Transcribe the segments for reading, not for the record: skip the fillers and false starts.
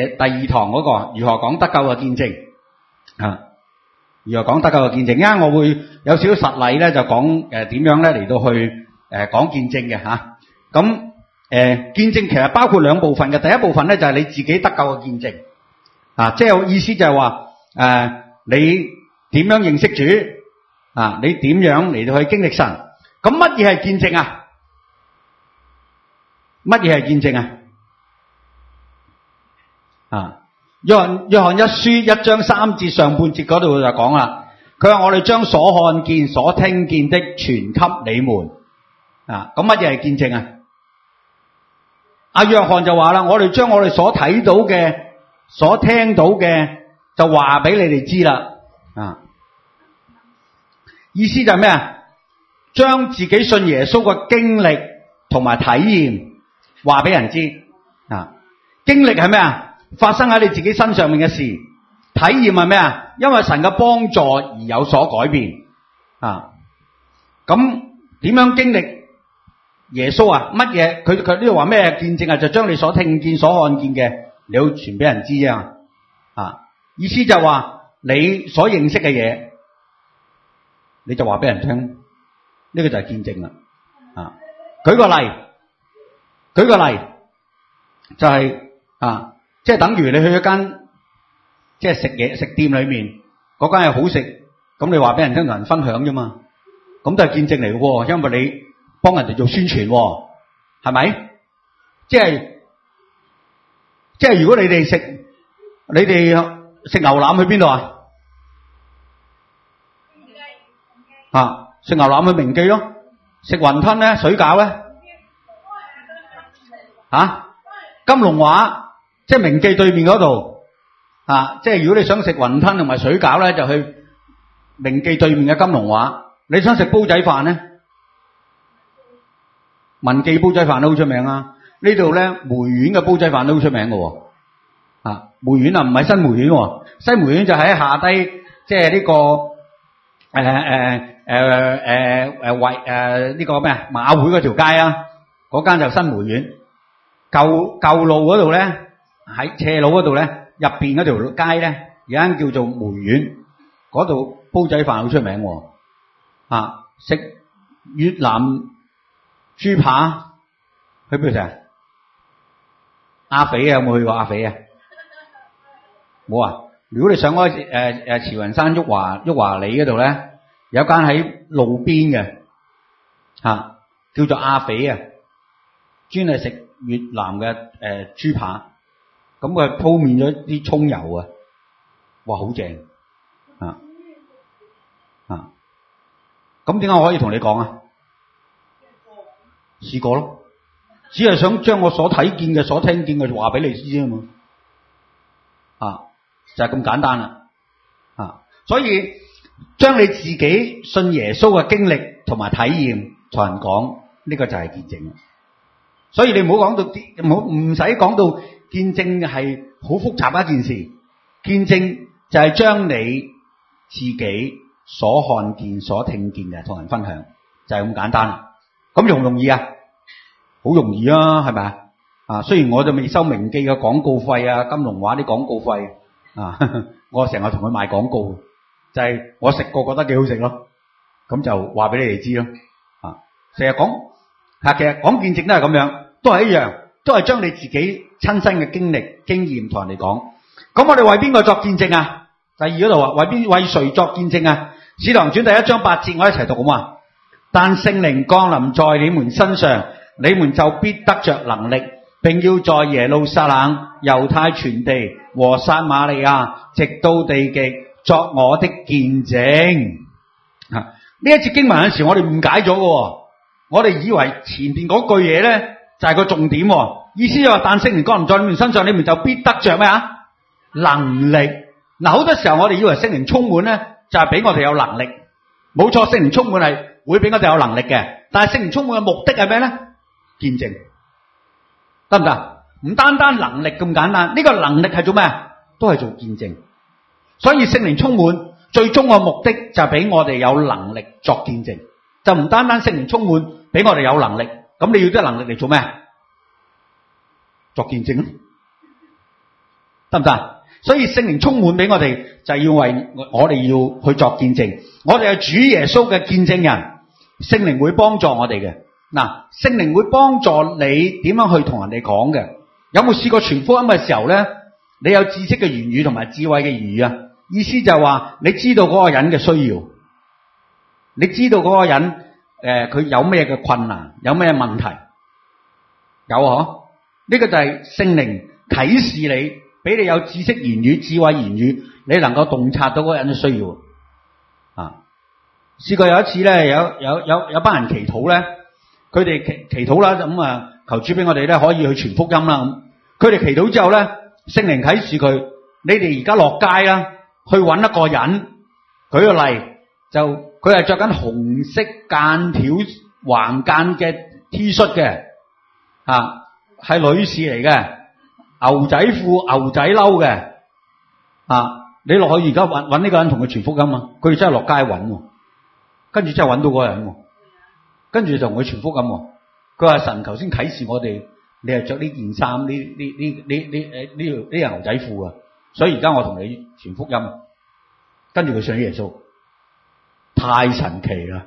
第二堂嗰個如何講得救嘅見證啊，如何講得救嘅見證。啱我會有少少實例咧，就講點樣咧嚟到去講見證嘅嚇。咁見證其實包括兩部分嘅，第一部分咧就係你自己得救嘅見證啊，即係意思就係話你點樣認識主啊？你點樣嚟到去經歷神？咁乜嘢係見證啊？乜嘢係見證啊？啊，約翰一書1章3節上半節嗰度就講啦，佢話我哋將所看見、所聽見的傳給你們啊。咁乜嘢係見證啊？阿約翰就話啦，我哋將我哋所睇到嘅、所聽到嘅就話俾你哋知啦啊。意思就係咩啊？將自己信耶穌嘅經歷同埋體驗話俾人知啊。經歷係咩啊？發生喺你自己身上面嘅事。體驗係咩啊？因為神嘅幫助而有所改變啊。咁點樣經歷耶穌啊？乜嘢？佢呢度話咩見證啊？就將你所聽見、所看見嘅，你要傳俾人知啊。啊，意思就話你所認識嘅嘢，你就話俾人聽。呢個就係見證啦。啊，舉個例就係即係等於你去一間即係食店裏面，嗰間係好食，咁你話俾人聽，同人分享啫嘛，咁都係見證嚟嘅喎，因為你幫人哋做宣傳喎，係咪？即係如果你哋食牛腩去邊度啊？食牛腩去明記咯，食雲吞咧、水餃咧，金龍華即係明記對面嗰度即係如果你想食雲吞同埋水餃咧，就去明記對面嘅金龍華。你想食煲仔飯咧，文記煲仔飯都好出名啊。呢度咧梅園嘅煲仔飯都好出名嘅喎。梅園唔係新梅園喎，新梅園就喺下低，即係呢個呢個咩啊馬會嗰條街啊，嗰間就新梅園。舊路嗰度咧，喺斜路嗰度咧，入邊嗰條街咧，有間叫做梅園，嗰度煲仔飯好出名喎。食越南豬扒，去邊度食？阿肥有冇去過阿肥啊？冇啊！如果你上開慈雲山旭華里嗰度咧，有間喺路邊嘅叫做阿肥啊，專係食越南嘅豬扒，咁佢鋪面咗啲葱油啊，哇好正咁點解我可以同你講啊？試過咯，只係想將我所睇見嘅、所聽見嘅話俾你知啫嘛，就係咁簡單啦所以將你自己信耶穌嘅經歷同埋體驗同人講，呢個就係見證。所以你唔好講到唔使講到見證係好複雜一件事，見證就係將你自己所看見、所聽見嘅同人分享，就係咁簡單啦。咁容唔容易啊？好容易啊，係咪雖然我就未收明記嘅廣告費啊，金龍華啲廣告費我成日同佢賣廣告，就係我食過覺得幾好食咯，咁就話俾你哋知咯。成日講其實講見證都係咁樣，都係一樣，都係將你自己親身嘅經歷、經驗同人哋講。咁我哋為邊個作見證啊？第二嗰度為誰作見證啊？使徒行傳第1章8節，我一齊讀好嘛？但聖靈降臨在你們身上，你們就必得着能力，並要在耶路撒冷、猶太全地和撒瑪利亞，直到地極，作我的見證。呢一節經文有時我哋誤解咗嘅，我哋以為前邊嗰句嘢咧就係個重點，意思就話但聖靈降臨在你們身上，你們就必得着咩啊？能力。好多時候我哋以為聖靈充滿咧就係俾我哋有能力，冇錯，聖靈充滿係會俾我哋有能力嘅，但係聖靈充滿嘅目的係咩咧？見證，得唔得？唔單單能力咁簡單，呢個能力係做咩？都係做見證。所以聖靈充滿最終嘅目的就係俾我哋有能力作見證，就唔單單聖靈充滿俾我哋有能力，咁你要啲能力嚟做咩？作見證咯。 得唔得？所以聖靈充滿俾我哋，就係要為我哋要去作見證。我哋係主耶穌嘅見證人，聖靈會幫助我哋嘅。嗱，聖靈會幫助你點樣去同人哋講嘅。有冇試過傳福音嘅時候咧？你有知識嘅言語同埋智慧嘅言語啊？意思就係話你知道嗰個人嘅需要，你知道嗰個人佢有咩嘅困難，有咩問題，有嗬？呢個就係聖靈啟示你，俾你有知識言語、智慧言語，你能夠洞察到嗰個人嘅需要啊！試過有一次咧，有班人祈禱咧，佢哋祈禱啦，咁啊求主俾我哋咧可以去傳福音啦咁。佢哋祈禱之後咧，聖靈啟示佢，你哋而家落街啦，去揾一個人。舉個例，就佢係着緊紅色間條橫間嘅 T 恤嘅，係女士嚟嘅，牛仔褲、牛仔褸嘅，你落去而家揾呢個人同佢傳福音啊！佢哋真係落街揾，跟住真係揾到嗰個人，跟住就同佢傳福音。佢話神頭先啟示我哋，你係着呢件衫，呢條牛仔褲啊，所以而家我同你傳福音。跟住佢信耶穌，太神奇啦，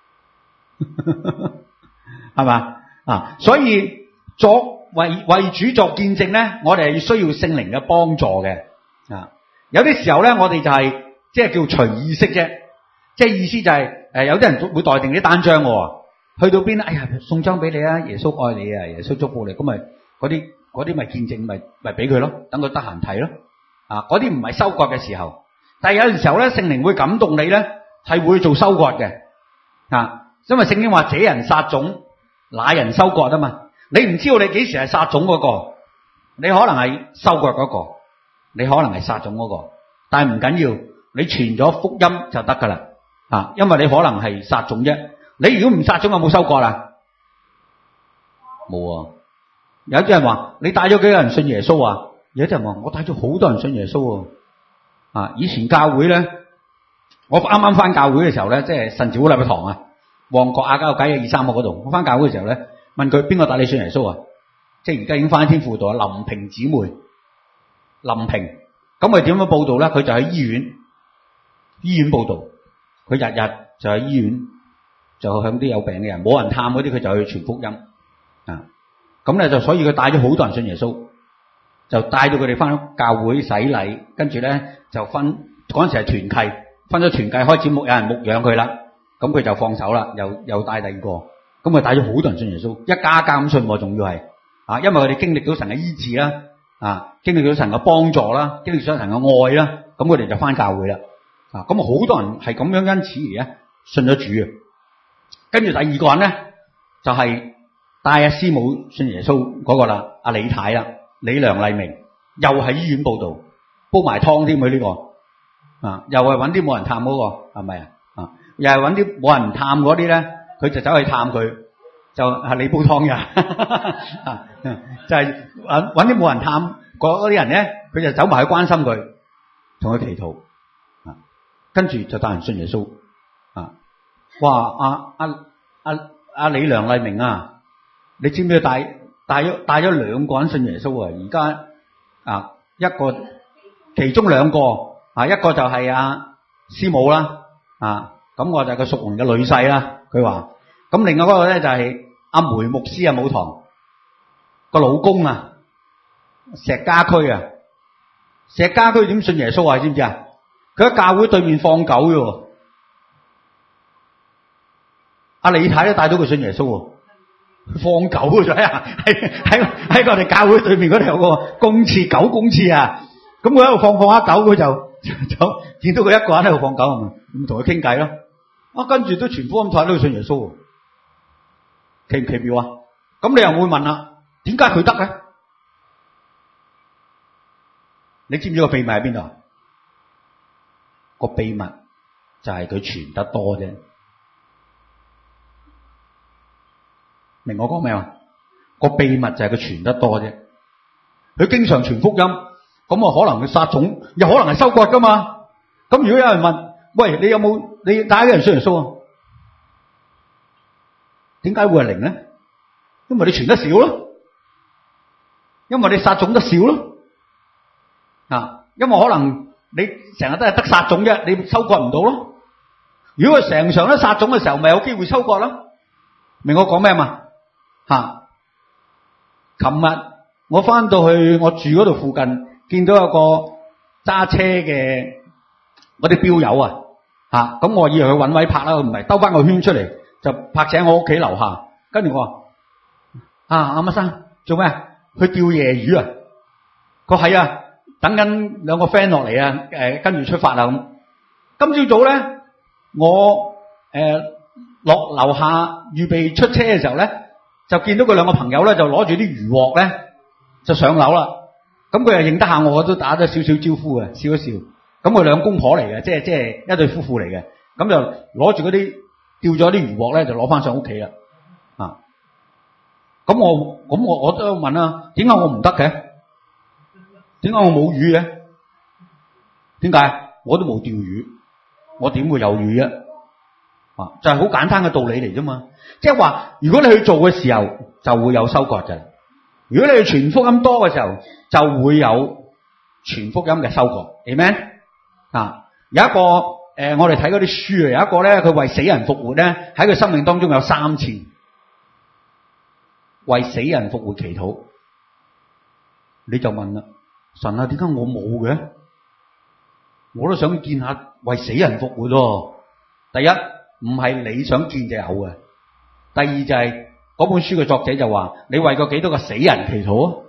係嘛？所以為主作見證咧，我哋係需要聖靈嘅幫助嘅。有啲時候咧，我哋就係即係叫隨意識啫，即係意思就係有啲人會代定啲單張喎，去到邊，哎呀送張俾你啊，耶穌愛你啊，耶穌祝福你，咁咪嗰啲咪見證咪俾佢咯，等佢得閒睇咯。嗰啲唔係收割嘅時候，但係有陣時候咧，聖靈會感動你咧，係會做收割嘅。因為聖經話這人撒種，那人收割啊嘛。你唔知道你幾時係撒種嗰個，你可能係收割嗰個，你可能係撒種嗰個，但係唔緊要，你傳咗福音就得噶啦。因為你可能係撒種啫，你如果唔撒種有冇收割啊？冇啊。有啲人話你帶咗幾個人信耶穌啊？有啲人話我帶咗好多人信耶穌啊。以前教會咧，我啱啱翻教會嘅時候咧，即係神召禮拜堂啊，旺角亞皆老街123號嗰度。我翻教會嘅時候咧，問佢邊個帶你信耶穌啊？即係而家已經翻天父道啊，林平姊妹，林平。咁佢點樣報道咧？佢就喺醫院報道。佢日日就喺醫院，就向啲有病嘅人，冇人探嗰啲，佢就去傳福音。咁咧就所以佢帶咗好多人信耶穌，就帶到佢哋翻教會洗禮，跟住咧就分嗰陣時係團契，分咗團契開始有人牧養佢啦，咁佢就放手啦，又帶第二個，咁佢帶咗好多人信耶穌，一家家咁信，仲要係因為佢哋經歷到神嘅醫治啦，經歷到神嘅幫助啦，經歷到神嘅愛啦，咁佢哋就翻教會啦，咁好多人係咁樣因此而咧信咗主啊。跟住第二個人咧就係帶阿師母信耶穌嗰個啦，阿李太啦，李梁麗明，又喺醫院報道，煲埋湯添佢呢個，又係揾啲冇人探嗰個，係咪啊？又係揾啲冇人探嗰啲咧，佢就走去探佢，就係你煲湯嘅，就係揾啲冇人探嗰啲人咧，佢就走埋去關心佢，同佢祈禱，跟住就帶人信耶穌，哇！阿李梁麗明啊！你知唔知帶咗2個人信耶穌啊？而家一個其中2個一個就係阿師母啦，咁我就係個屬靈嘅女婿啦。佢話咁另外嗰個咧就係阿梅牧師啊，母堂個老公啊，石家駒啊，石家駒點信耶穌啊？知唔知啊？佢喺教會對面放狗嘅，阿李太都帶到佢信耶穌喎。放狗咗啊！喺我哋教會對面嗰度有個公廁，狗公廁啊！咁佢喺度放下狗，佢就見到佢一個人喺度放狗，咁同佢傾偈咯。跟住都全福音帶到佢信耶穌，奇唔奇妙啊？咁你又會問啦，點解佢得咧？你知唔知個秘密喺邊度？個秘密就係佢傳得多啫。明我講咩啊？個秘密就係佢傳得多啫。佢經常傳福音，咁啊可能佢撒種，又可能係收割噶嘛。咁如果有人問，喂，你有冇你帶啲人信耶穌啊？點解會係0咧？因為你傳得少咯，因為你撒種得少咯。 因為可能你成日都係得撒種啫，你收割唔到咯。如果佢成場都撒種嘅時候，咪有機會收割咯。明我講咩嘛？琴日我翻到去我住嗰度附近，見到有個揸車嘅嗰啲標友啊，咁我以為佢搵位泊啦，唔係兜翻個圈出嚟就泊醒我屋企樓下。跟住我話阿乜生做咩？去釣夜魚啊？佢係啊，等緊兩個 friend 落嚟啊，跟住出發啦咁。今朝早咧，我落樓下預備出車嘅時候咧，就見到佢兩個朋友咧就攞住啲魚鑊咧就上樓啦。咁佢又認得下我，都打咗少少招呼嘅，笑一笑。咁佢兩公婆嚟嘅，即係一對夫婦嚟嘅。咁就攞住嗰啲釣咗啲魚鑊咧，就攞翻上屋企啦。咁我都問啦，點解我唔得嘅？點解我冇魚嘅？點解？我都冇釣魚，我點會有魚啊？就係好簡單嘅道理嚟啫嘛。即係話，如果你去做嘅時候，就會有收穫嘅。如果你去傳福音多嘅時候，就會有傳福音嘅收穫。Amen？有一個我哋睇嗰啲書啊，有一個咧，佢為死人復活咧，喺佢生命當中有3次為死人復活祈禱。你就問啦，神啊，點解我冇嘅？我都想見下為死人復活喎。第一，唔係你想見就有嘅。第二就係嗰本書嘅作者就話，你為過幾多個死人祈禱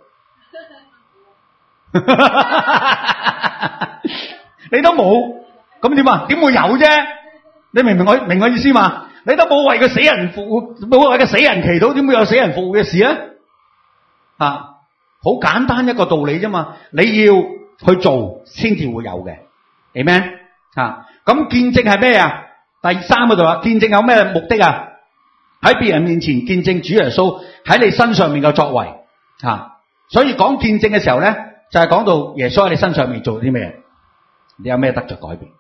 啊？你都冇，咁點啊？點會有啫？你明我意思嘛？你都冇為個死人復活，冇為個死人祈禱，點會有死人復活嘅事啊？好簡單一個道理啫嘛。你要去做先至會有嘅。Amen？咁見證係咩啊？第3嗰度話，見證有咩目的啊？喺別人面前見證主耶穌喺你身上面嘅作為。所以講見證嘅時候咧，就係講到耶穌喺你身上面做啲咩，你有咩得着改變。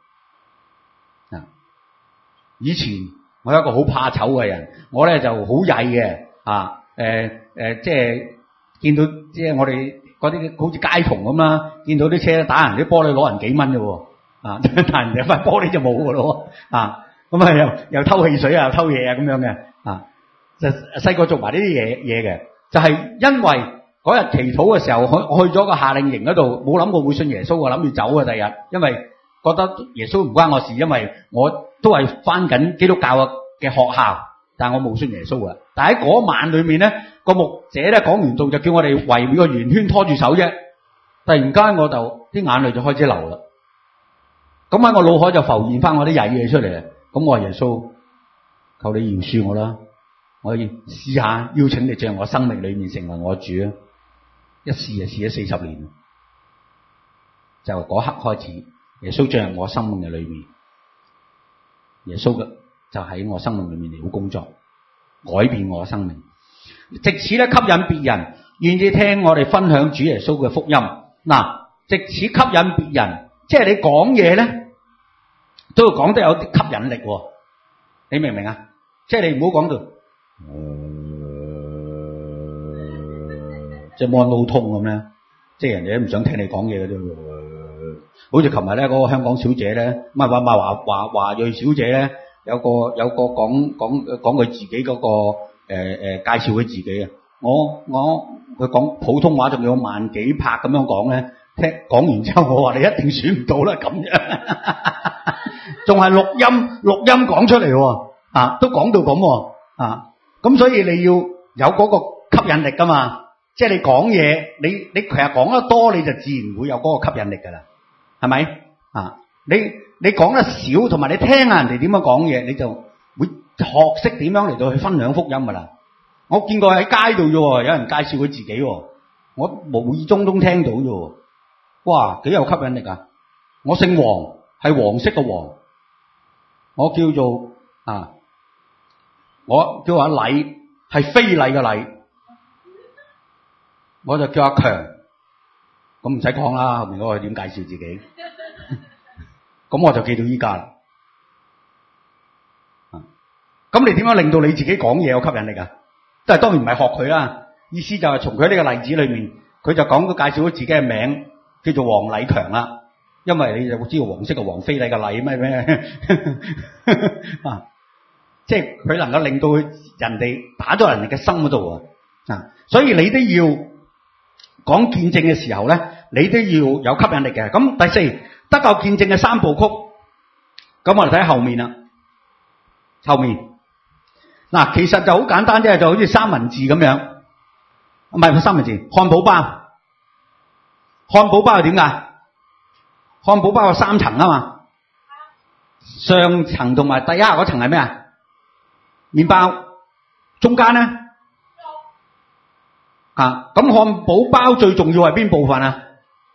以前我有一個好怕醜嘅人，我咧就好曳嘅，即係見到即係我哋嗰啲好似街童咁啦，見到啲車打人啲玻璃攞人幾蚊嘅喎，但係人哋塊玻璃就冇嘅咯，咁又偷汽水啊，又偷嘢啊咁樣嘅，就細個做埋呢啲嘢嘅，就係因為嗰日祈禱嘅時候，我去咗個夏令營嗰度，冇諗過會信耶穌啊，諗住走啊第日，因為覺得耶穌唔關我事，因為我都係翻緊基督教嘅學校，但係我冇信耶穌啊。但係喺嗰晚裏面咧，個牧者咧講完道就叫我哋圍個圓圈拖住手啫。突然間我就啲眼淚就開始流啦。咁喺我腦海就浮現翻我啲曳嘢出嚟。咁我話耶穌，求你饒恕我啦，我要試下邀請你進入我生命裏面成為我主啊！一試就試咗40年，就嗰刻開始，耶穌進入我生命嘅裏面，耶穌嘅就喺我生命裏面嚟好工作，改變我嘅生命，藉此咧吸引別人願意聽我哋分享主耶穌嘅福音。藉此吸引別人，即係你講嘢咧都要講得有啲吸引力，你明唔明啊？即係你唔好講到即係冇腦痛咁咧，即係人哋都唔想聽你講嘢嘅啫。好似琴日咧嗰個香港小姐咧，唔係華裔小姐咧，有個講佢自己嗰個介紹佢自己啊。佢講普通話仲有萬幾拍咁樣講咧，講完之後我話你一定選唔到啦咁樣，仲係錄音講出嚟喎，都講到咁喎，咁所以你要有嗰個吸引力噶嘛，即係你講嘢，你其實講得多你就自然會有嗰個吸引力噶啦，係咪？你講得少，同埋你聽下人哋點樣講嘢，你就會學識點樣嚟到去分享福音噶啦。我見過喺街度啫，有人介紹佢自己，我無意中聽到啫。哇，幾有吸引力啊！我姓黃，係黃色嘅黃，我叫做我叫阿禮，係非禮嘅禮，我就叫阿強。咁唔使講啦，後面嗰個點介紹自己？咁我就記到依家啦。咁你點樣令到你自己講嘢有吸引力啊？都係當然唔係學佢啦，意思就係從佢呢個例子裏面，佢就講佢介紹咗自己嘅名叫做黃禮強啦，因為你就知道黃色嘅黃飛禮嘅禮咩啊，即係佢能夠令到人哋打咗人哋嘅心嗰度啊，所以你都要講見證嘅時候咧，你都要有吸引力嘅。咁第四，得救見證嘅三部曲，咁我哋睇後面啦，後面嗱，其實就好簡單啫，就好似三文治咁樣，唔係三文治，漢堡包。漢堡包係點㗎？漢堡包有三層啊嘛，上層同埋第一嗰層係咩啊？麵包，中間咧啊，咁漢堡包最重要係邊部分啊？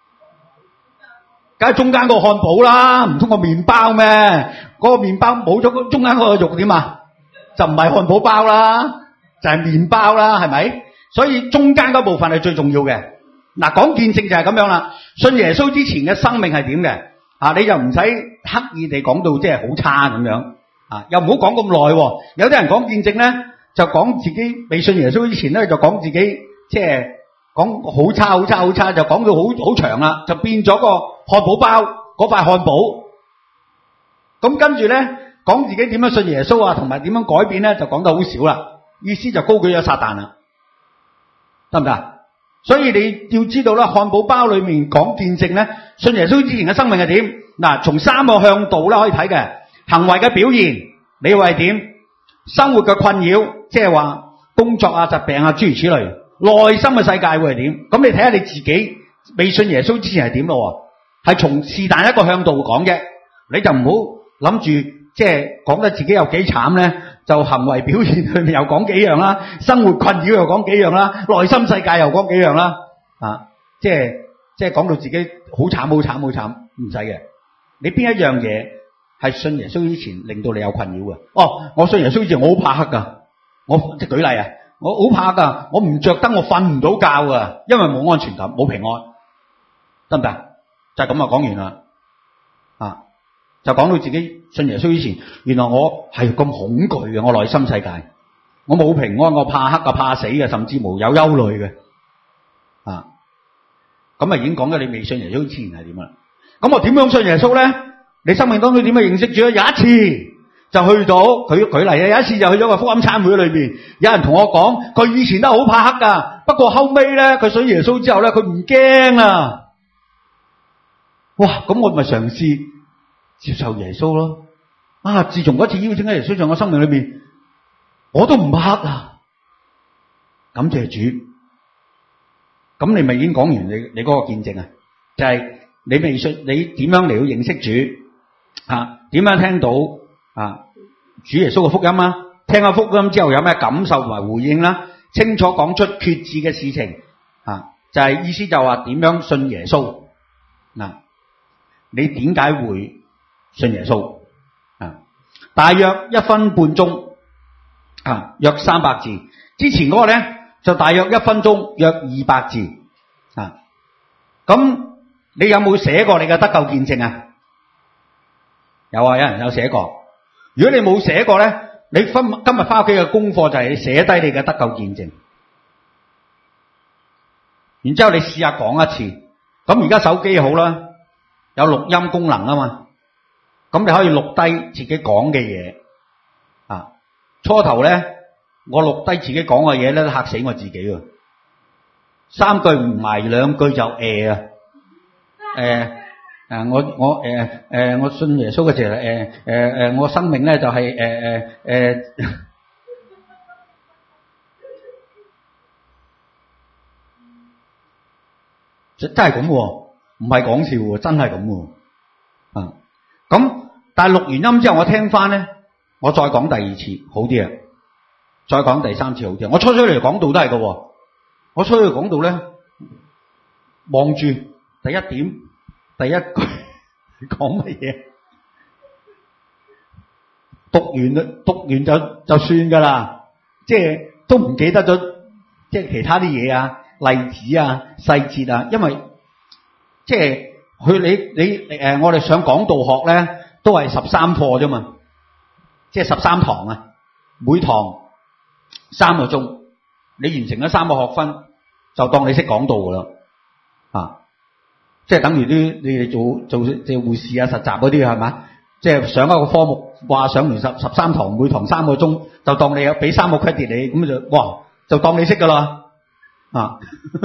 梗係中間個漢堡啦，唔通個麵包咩？嗰個麵包冇咗中間嗰個肉點啊？就唔係漢堡包啦，就係麵包啦，係咪？所以中間嗰部分係最重要嘅。嗱，講見證就係咁樣啦。信耶穌之前嘅生命係點嘅？啊，你就唔使刻意地講到即係好差咁樣啊，又唔好講咁耐。有啲人講見證咧，就講自己未信耶穌之前咧，就講自己即係講好差好差好差，就講到好長啦，就變咗個漢堡包嗰塊漢堡。咁跟住咧，講自己點樣信耶穌啊，同埋點樣改變咧，就講得好少啦。意思就高舉咗撒旦啦，得唔得？所以你要知道啦，漢堡包裏面講見證咧，信耶穌之前嘅生命係點？嗱，從三個向度啦可以睇嘅，行為嘅表現，你會係點？生活嘅困擾，即係話工作啊、疾病啊諸如此類，內心嘅世界會係點？咁你睇下你自己未信耶穌之前係點咯？係從是但一個向度講嘅，你就唔好諗住即係講得自己有幾慘咧。就行為表現裏面又講幾樣啦，生活困擾又講幾樣啦，內心世界又講幾樣啦，啊，即係講到自己好慘好慘好慘，唔使嘅。你邊一樣嘢係信耶穌之前令到你有困擾嘅？哦，我信耶穌之前我好怕黑噶，我即係舉例啊，我好怕噶，我唔着燈我瞓唔到覺噶，因為冇安全感，冇平安，得唔得？就係咁啊，講完啦，啊。就講到自己信耶穌之前，原來我係咁恐懼嘅，我內心世界，我冇平安，我怕黑啊，怕死嘅，甚至無有憂慮嘅，啊，咁啊已經講咗你未信耶穌之前係點啦。咁我點樣信耶穌咧？你生命當中點樣認識主？有一次就去到佢舉例啊，有一次就去咗個福音餐會裏邊，有人同我講，佢以前都好怕黑噶，不過後尾咧佢信耶穌之後咧，佢唔驚啊。哇！咁我咪嘗試接受耶穌咯。啊！自從嗰次邀請喺耶穌在我生命裏面，我都唔怕黑啊！感謝主。咁你咪已經講完你嗰個見證啊？就係你未信，你點樣嚟到認識主啊？點樣聽到啊主耶穌嘅福音啊？聽咗福音之後有咩感受同埋回應啦？清楚講出決志嘅事情啊！就係意思就話點樣信耶穌嗱？你點解會信耶穌啊？大約1分半鐘啊，約300字。之前嗰個咧就大約1分鐘，約200字啊。咁你有冇寫過你嘅得救見證啊？有啊，有人有寫過。如果你冇寫過咧，你今日翻屋企嘅功課就係你寫低你嘅得救見證，然之後你試下講一次。咁而家手機好啦，有錄音功能啊嘛，咁你可以錄低自己講嘅嘢啊。初頭咧，我錄低自己講嘅嘢咧，都嚇死我自己喎。3句唔埋2句就我信耶穌嘅時候，我生命咧就係真係咁喎，唔係講笑喎，真係咁喎啊！咁但係錄完音之後，我聽翻咧，我再講第2次好啲啊，再講第3次好啲。我初嚟講道都係喎，我初嚟講道咧，望住第一點，第一句講乜嘢，讀完就算噶啦，即係都唔記得咗，即係其他啲嘢啊、例子啊、細節啊，因為即係我哋上講道學咧，都係13課啫嘛，即係13堂啊，每堂3個鐘，你完成咗3個學分，就當你識講道噶啦啊！ 即係等於啲你哋做即係護士啊實習嗰啲係嘛？即係上一個科目，話上完13堂，每堂3個鐘，就當你有俾3個 credit 你，咁就哇就當你識噶啦啊！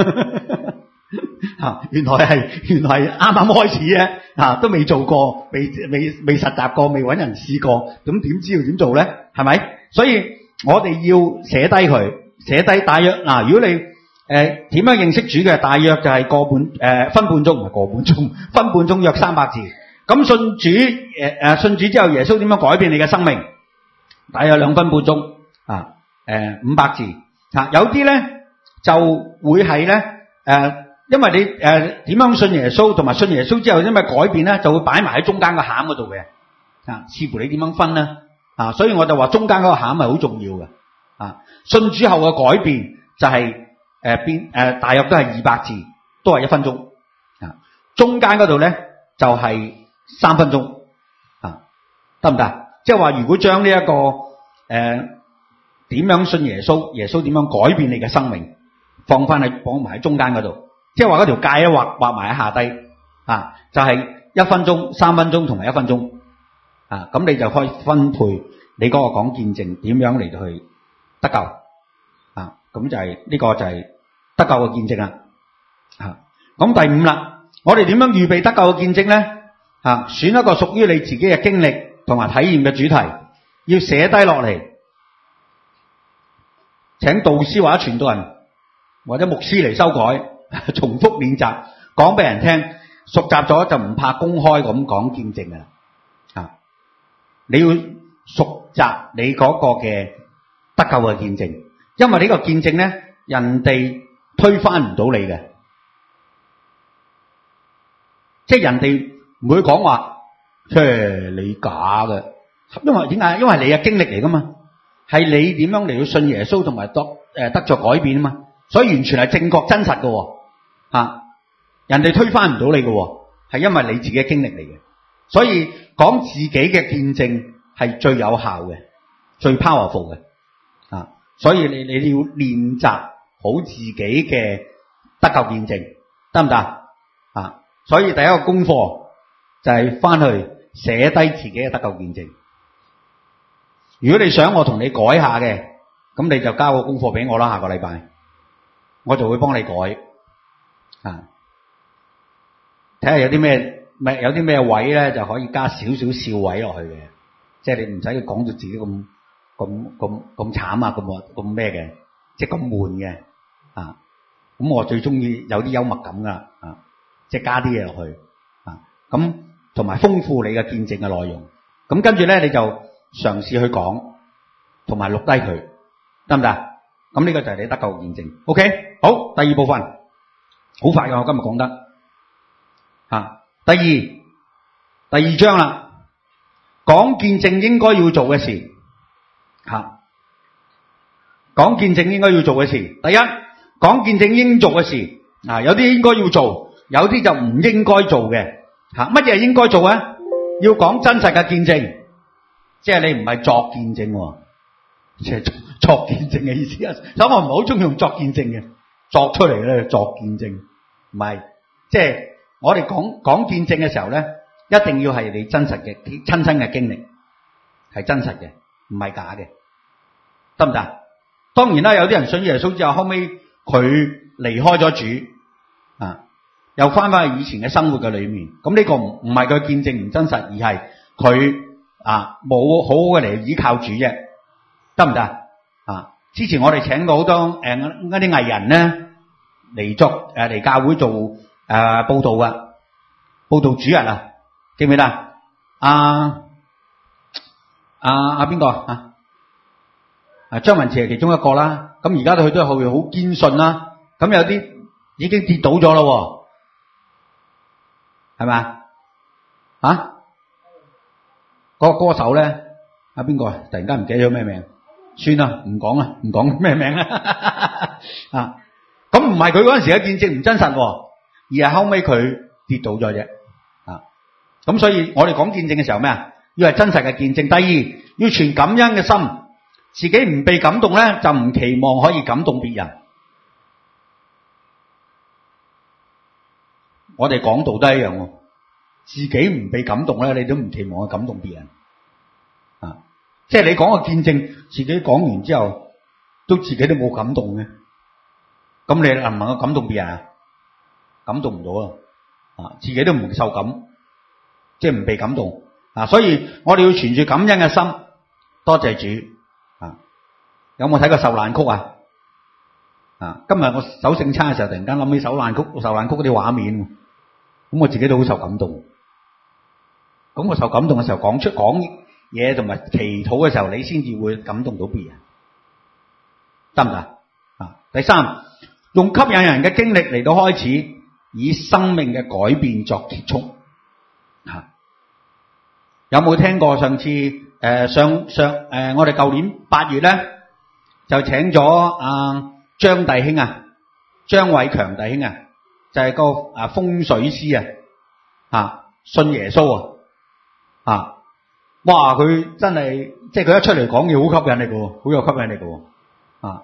原來係啱啱開始啫，都未做過，未實習過，未揾人試過，咁點知道點做咧？係咪？所以我哋要寫低佢，寫低大約嗱，如果你點樣認識主嘅，大約就係分半鐘，唔係個半鐘，分半鐘約300字。咁信主之後，耶穌點樣改變你嘅生命？大約2分半鐘500字。有啲咧就會係咧因為你點樣信耶穌，同埋信耶穌之後因為改變咧，就會擺埋喺中間個餡嗰度嘅。視乎你點樣分啦。所以我就話中間嗰個餡係好重要嘅。信主後嘅改變就係大約都係200字，都係1分鐘。中間嗰度咧就係3分鐘。得唔得？即係話如果將呢一個點樣信耶穌，耶穌點樣改變你嘅生命，放埋喺中間嗰度，即係話嗰條界咧畫埋喺下低。就係1分鐘、3分鐘同埋1分鐘。咁你就可以分配你嗰個講見證點樣嚟到去得救。咁就係呢個就係得救嘅見證啦。咁第5啦，我哋點樣預備得救嘅見證咧？選一個屬於你自己嘅經歷同埋體驗嘅主題，要寫低落嚟，請導師或者傳道人或者牧師嚟修改，重複練習，講俾人聽，熟習咗就唔怕公開咁講見證㗎啦。你要熟習你嗰個嘅得救嘅見證，因為呢個見證咧，人哋推翻唔到你嘅，即係人哋唔會講話，你假嘅，因為點解？因為你嘅經歷嚟噶嘛，係你點樣嚟到信耶穌同埋得着改變啊嘛，所以完全係正確真實嘅。人哋推翻唔到你嘅，係因為你自己嘅經歷嚟嘅。所以講自己嘅見證係最有效嘅，最 powerful 嘅。所以你要練習好自己嘅得救見證，得唔得？所以第一個功課就係翻去寫低自己嘅得救見證。如果你想我同你改下嘅，咁你就交個功課俾我啦，下個禮拜我就會幫你改。睇下有啲咩位咧，就可以加少少笑位落去嘅，即係你唔使講到自己咁慘啊，咁咩嘅，即係咁悶嘅。咁我最中意有啲幽默感噶，即係加啲嘢落去。咁同埋豐富你嘅見證嘅內容。咁跟住咧，你就嘗試去講，同埋錄低佢，得唔得？咁呢個就係你得救見證。OK， 好，第2部分好快㗎，我今日講得。第二章啦，講見證應該要做嘅事。講見證應該要做嘅事，第一，講見證應做嘅事。有啲應該要做，有啲就唔應該做嘅。乜嘢應該做啊？要講真實嘅見證，即係你唔係作見證，即係作見證嘅意思啊。所以我唔係好中意用作見證嘅，作出嚟咧作見證，唔係，即係我哋講見證嘅時候咧，一定要係你真實嘅親身嘅經歷，係真實嘅，唔係假嘅，得唔得？當然啦，有啲人信耶穌之後，後尾佢離開咗主，又翻返去以前嘅生活嘅裏面，咁呢個唔係佢見證唔真實，而係佢冇好好嘅嚟依靠主啫，得唔得？之前我哋請過好多一啲藝人咧嚟教會做報道噶，報道主日啊，記唔記得？邊個張文慈係其中一個啦。咁而家佢都係好堅信啦。咁有啲已經跌倒咗咯，係咪？嗰個歌手咧，邊個突然間唔記得咗咩名？算啦，唔講咩名啦。咁唔係佢嗰陣時嘅見證唔真實，而係後尾佢跌倒咗啫。咁所以我哋講見證嘅時候咩啊？要係真實嘅見證。第二，要存感恩嘅心，自己唔被感動咧，就唔期望可以感動別人。 我哋講道都一樣喎，自己唔被感動咧，你都唔期望去感動別人啊！即係你講個見證，自己講完之後，都自己都冇感動嘅，咁你能唔能夠感動別人啊？感動唔到啊！自己都唔受感，即係唔被感動啊！所以我哋要存住感恩嘅心，多謝主啊！有冇睇過受難曲啊？啊！今日我守聖餐嘅時候，突然間諗起受難曲嗰啲畫面，咁我自己都好受感動。咁我受感動嘅時候，講嘢同埋祈禱嘅時候，你先至會感動到別人，得唔得啊？第三，用吸引人嘅經歷嚟到開始，以生命嘅改變作結束。有冇聽過上次我哋舊年8月咧就請咗張弟兄啊，張偉強弟兄啊，就係個風水師啊，信耶穌啊，哇！佢真係即係佢一出嚟講嘢好吸引力嘅，好有吸引力嘅啊，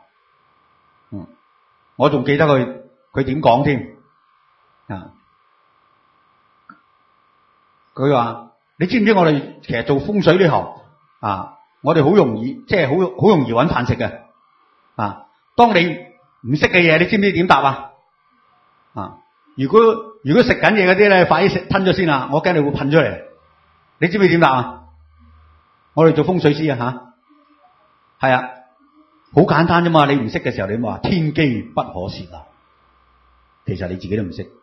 我仲記得佢點講添啊？佢話：你知唔知我哋其實做風水呢行啊，我哋好容易即係好容易揾飯食嘅啊！當你唔識嘅嘢，你知唔知點答啊？啊！如果食緊嘢嗰啲咧，快啲食吞咗先啦，我驚你會噴出嚟。你知唔知點答啊？我哋做風水師係啊，好簡單啫嘛。你唔識嘅時候，你咪話天機不可洩漏。其實你自己都唔識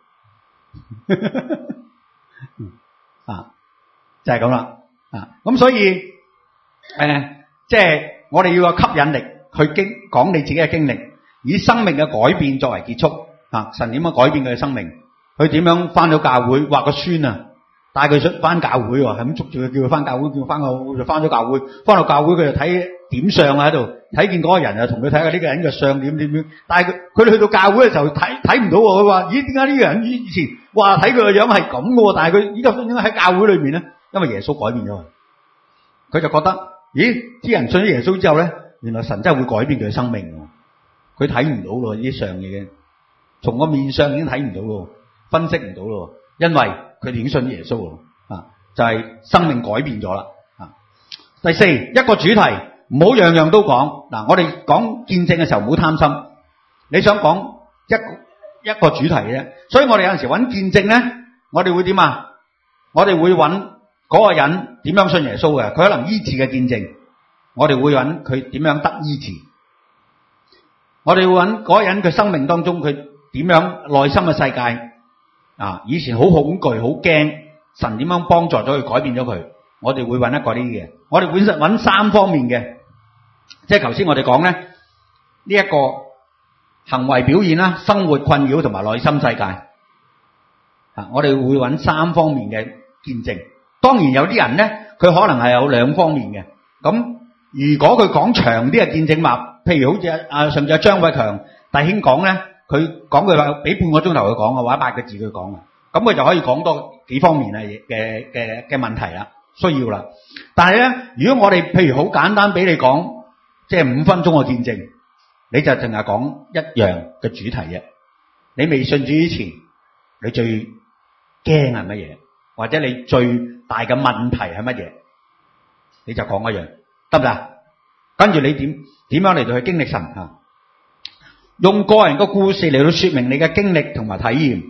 就係咁啦咁所以即係我哋要有吸引力去講你自己嘅經歷，以生命嘅改變作為結束神點樣改變佢嘅生命？佢點樣翻到教會？話個孫啊，帶佢翻教會喎，係咁捉住佢，叫佢翻教會，叫佢翻就翻咗教會。翻到教會佢就睇點相喺度，睇見嗰個人啊，同佢睇下呢個人嘅相點。但係佢哋去到教會嘅時候睇唔到喎。佢話：咦，點解呢個人以前話睇佢個樣係咁嘅喎？但係佢依家點解喺教會裏面咧？因為耶穌改變咗佢就覺得，咦，啲人信咗耶穌之後咧，原來神真係會改變佢嘅生命。佢睇唔到咯，呢啲相嘢，從個面相已經睇唔到咯，分析唔到咯，因為佢哋已經信耶穌咯就係生命改變咗啦第四，一個主題，唔好樣樣都講嗱。我哋講見證嘅時候，唔好貪心。你想講一個主題啫，所以我哋有陣時揾見證咧，我哋會點啊？我哋會揾嗰個人點樣信耶穌嘅，佢可能醫治嘅見證，我哋會揾佢點樣得醫治。我哋會揾嗰個人佢生命當中佢點樣內心嘅世界以前好恐懼好驚，神點樣幫助咗佢改變咗佢，我哋會揾一個呢啲嘅。我哋會揾三方面嘅，即係頭先我哋講咧呢一個行為表現啦、生活困擾同埋內心世界我哋會揾三方面嘅見證。當然有啲人咧，佢可能係有兩方面嘅。咁如果佢講長啲嘅見證嘛，譬如好似上次張偉強弟兄講咧，佢講佢話俾半個鐘頭佢講或者8個字佢講咁佢就可以講多幾方面嘅問題啦，需要啦。但係咧，如果我哋譬如好簡單俾你講，即係5分鐘嘅見證，你就淨係講一樣嘅主題啫。你未信主之前，你最驚係乜嘢？或者你最大嘅問題係乜嘢？你就講一樣，得唔得？跟住你點樣嚟到去經歷神用個人嘅故事嚟到說明你嘅經歷同埋體驗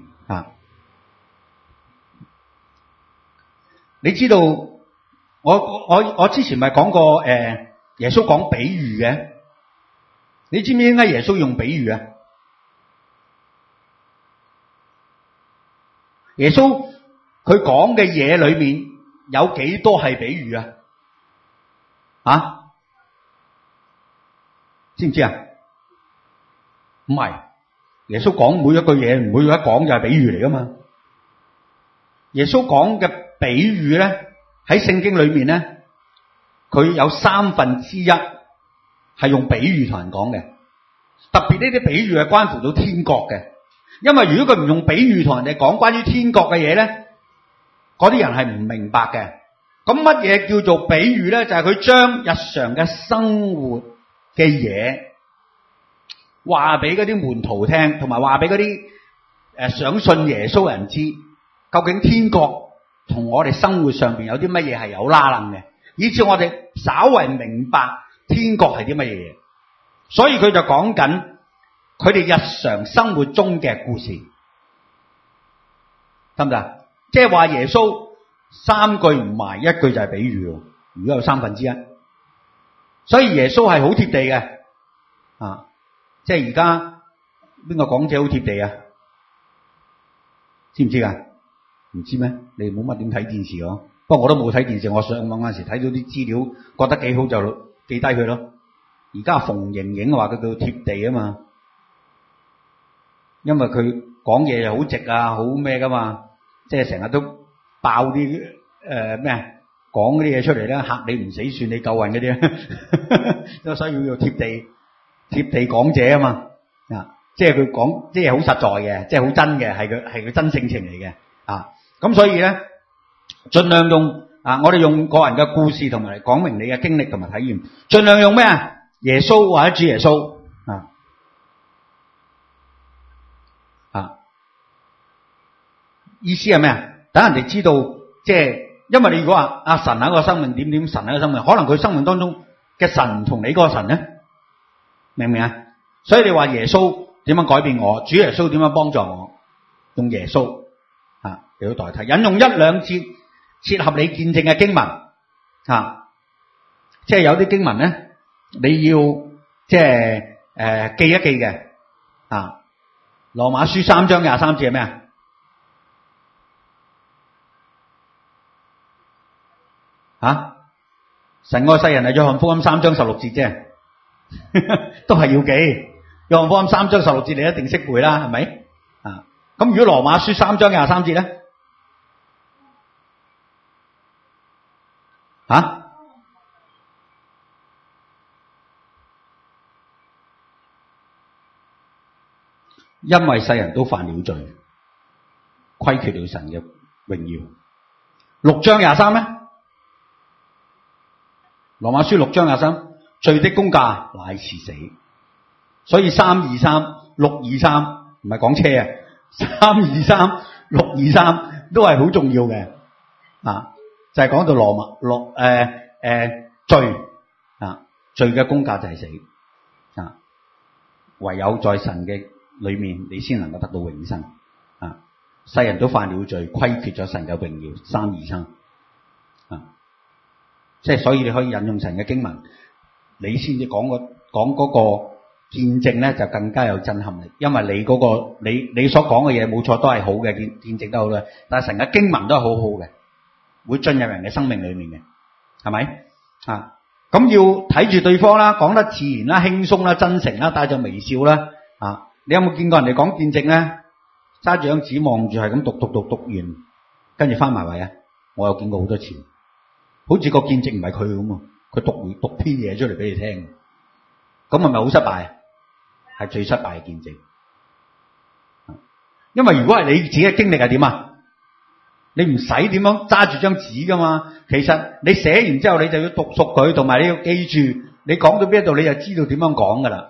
你知道我之前咪講過耶穌講比喻嘅，你知唔知點解耶穌用比喻啊？耶穌佢講嘅嘢裏面有幾多係比喻知唔知啊？唔係，耶穌講每一句嘢，每一講就係比喻嚟噶嘛。耶穌講嘅比喻咧，喺聖經裏面咧，佢有1/3係用比喻同人講嘅。特別呢啲比喻係關乎到天國嘅，因為如果佢唔用比喻同人哋講關於天國嘅嘢咧，嗰啲人係唔明白嘅。咁乜嘢叫做比喻咧？就係佢將日常嘅生活嘅嘢話俾嗰啲門徒聽，同埋話俾嗰啲想信耶穌嘅人知，究竟天國同我哋生活上邊有啲乜嘢係有拉楞嘅，以至我哋稍為明白天國係啲乜嘢。所以佢就講緊佢哋日常生活中嘅故事，得唔得？即係話耶穌三句唔埋，一句就係比喻，如果有三分之一。所以耶穌係好貼地嘅，即係而家邊個講者好貼地啊？知唔知啊？唔知咩？你冇乜點睇電視嗬？不過我都冇睇電視，我上網嗰陣時睇到啲資料，覺得幾好就記低佢咯。而家馮盈盈話佢叫貼地啊嘛，因為佢講嘢又好直啊，好咩噶嘛，即係成日都爆啲咩講嗰啲嘢出嚟咧，嚇你唔死算你夠運嗰啲，所以要貼地講者啊嘛，即係佢講即係好實在嘅，即係好真嘅，係佢真性情嚟嘅咁所以咧，盡量用我哋用個人嘅故事同埋講明你嘅經歷同埋體驗，盡量用咩啊？耶穌或者主耶穌意思係咩啊？等人哋知道，即係因為你如果話神係一個生命點，神係一個生命，可能佢生命當中嘅神同你嗰個神咧，明唔明啊？所以你話耶穌點樣改變我，主耶穌點樣幫助我，用耶穌嚟到代替，引用一兩節切合你見證嘅經文即係有啲經文咧，你要即係記一記嘅羅馬書3章23節係咩神愛世人係約翰福音3章16節啫，都係要記。約翰福音3章16節你一定識背啦，係咪咁如果羅馬書3章23節咧因為世人都犯了罪，虧缺了神嘅榮耀。6章23咧，羅馬書6章23，罪的工價乃是死。所以323 623唔係講車323 623都係好重要嘅就係講到羅馬罪嘅工價就係死唯有在神嘅裏面你先能夠得到永生世人都犯了罪，虧缺咗神嘅榮耀。323即係所以你可以引用神嘅經文，你先至講嗰個見證咧，就更加有震撼力。因為你嗰個你所講嘅嘢冇錯，都係好嘅，見證得好嘅。但係神嘅經文都係好好嘅，會進入人嘅生命裏面嘅，係咪咁要睇住對方啦，講得自然啦、輕鬆啦、真誠啦、帶着微笑啦你有冇見過人哋講見證咧？揸住張紙望住係咁讀完，跟住翻埋位啊！我有見過好多次，好似個見證唔係佢咁啊！佢讀篇嘢出嚟俾你聽，咁係咪好失敗？係最失敗嘅見證。因為如果係你自己嘅經歷係點啊？你唔使點樣揸住張紙噶嘛。其實你寫完之後，你就要讀熟佢，同埋你要記住，你講到邊度你就知道點樣講噶啦。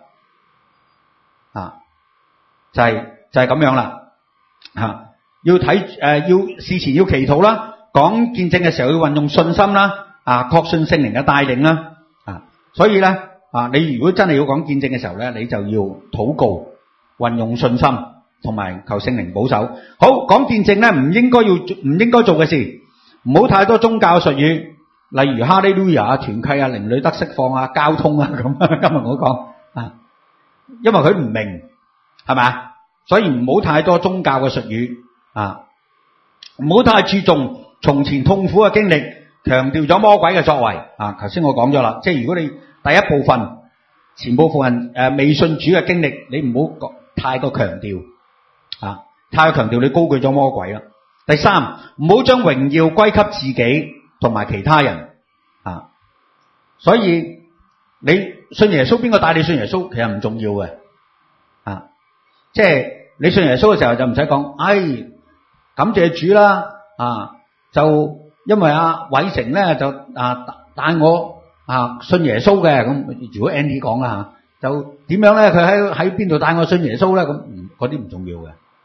就係咁樣啦。要睇要事前要祈禱啦，講見證嘅時候要運用信心啦，確信聖靈嘅帶領啦。所以咧你如果真係要講見證嘅時候咧，你就要禱告，運用信心，同埋求聖靈保守。好，講見證咧，唔應該做嘅事，唔好太多宗教術語，例如哈利路亞、團契靈裡得釋放交通咁。今日我講因為佢唔明，係咪？所以唔好太多宗教嘅術語唔好太注重從前痛苦嘅經歷，強調咗魔鬼嘅作為頭先我講咗啦，即係如果你第一部分前部分未信主嘅經歷，你唔好太過強調太過強調你高舉咗魔鬼啦。第三，唔好將榮耀歸給自己同埋其他人所以你信耶穌，邊個帶你信耶穌其實唔重要嘅即係你信耶穌嘅時候就唔使講，感謝主啦就因為偉成咧就帶我信耶穌嘅咁。如果 Andy 講啦就點樣咧？佢喺邊度帶我信耶穌咧？咁嗰啲唔重要嘅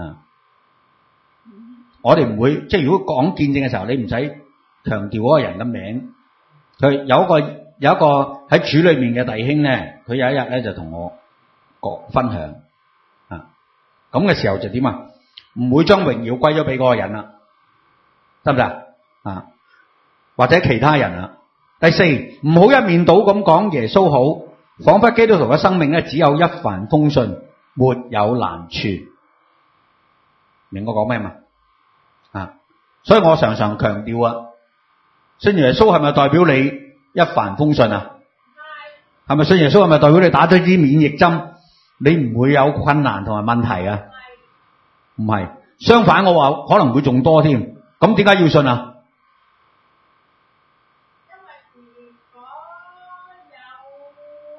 我哋唔會，即係如果講見證嘅時候，你唔使強調嗰個人嘅名。佢有一個喺主裏面嘅弟兄咧，佢有一日咧就同我分享咁嘅時候就點啊？唔會將榮耀歸咗俾嗰個人啦，得唔得啊？或者其他人啦。第四，唔好一面倒咁講耶穌好，仿佛基督徒嘅生命咧只有一帆風順，沒有難處。明我講咩嘛？所以我常常強調信耶穌係咪代表你一帆風順啊？係咪信耶穌係咪代表你打咗啲免疫針，你唔會有困難同埋問題啊？唔係，相反我話可能會仲多添。咁點解要信啊？ 因為如果有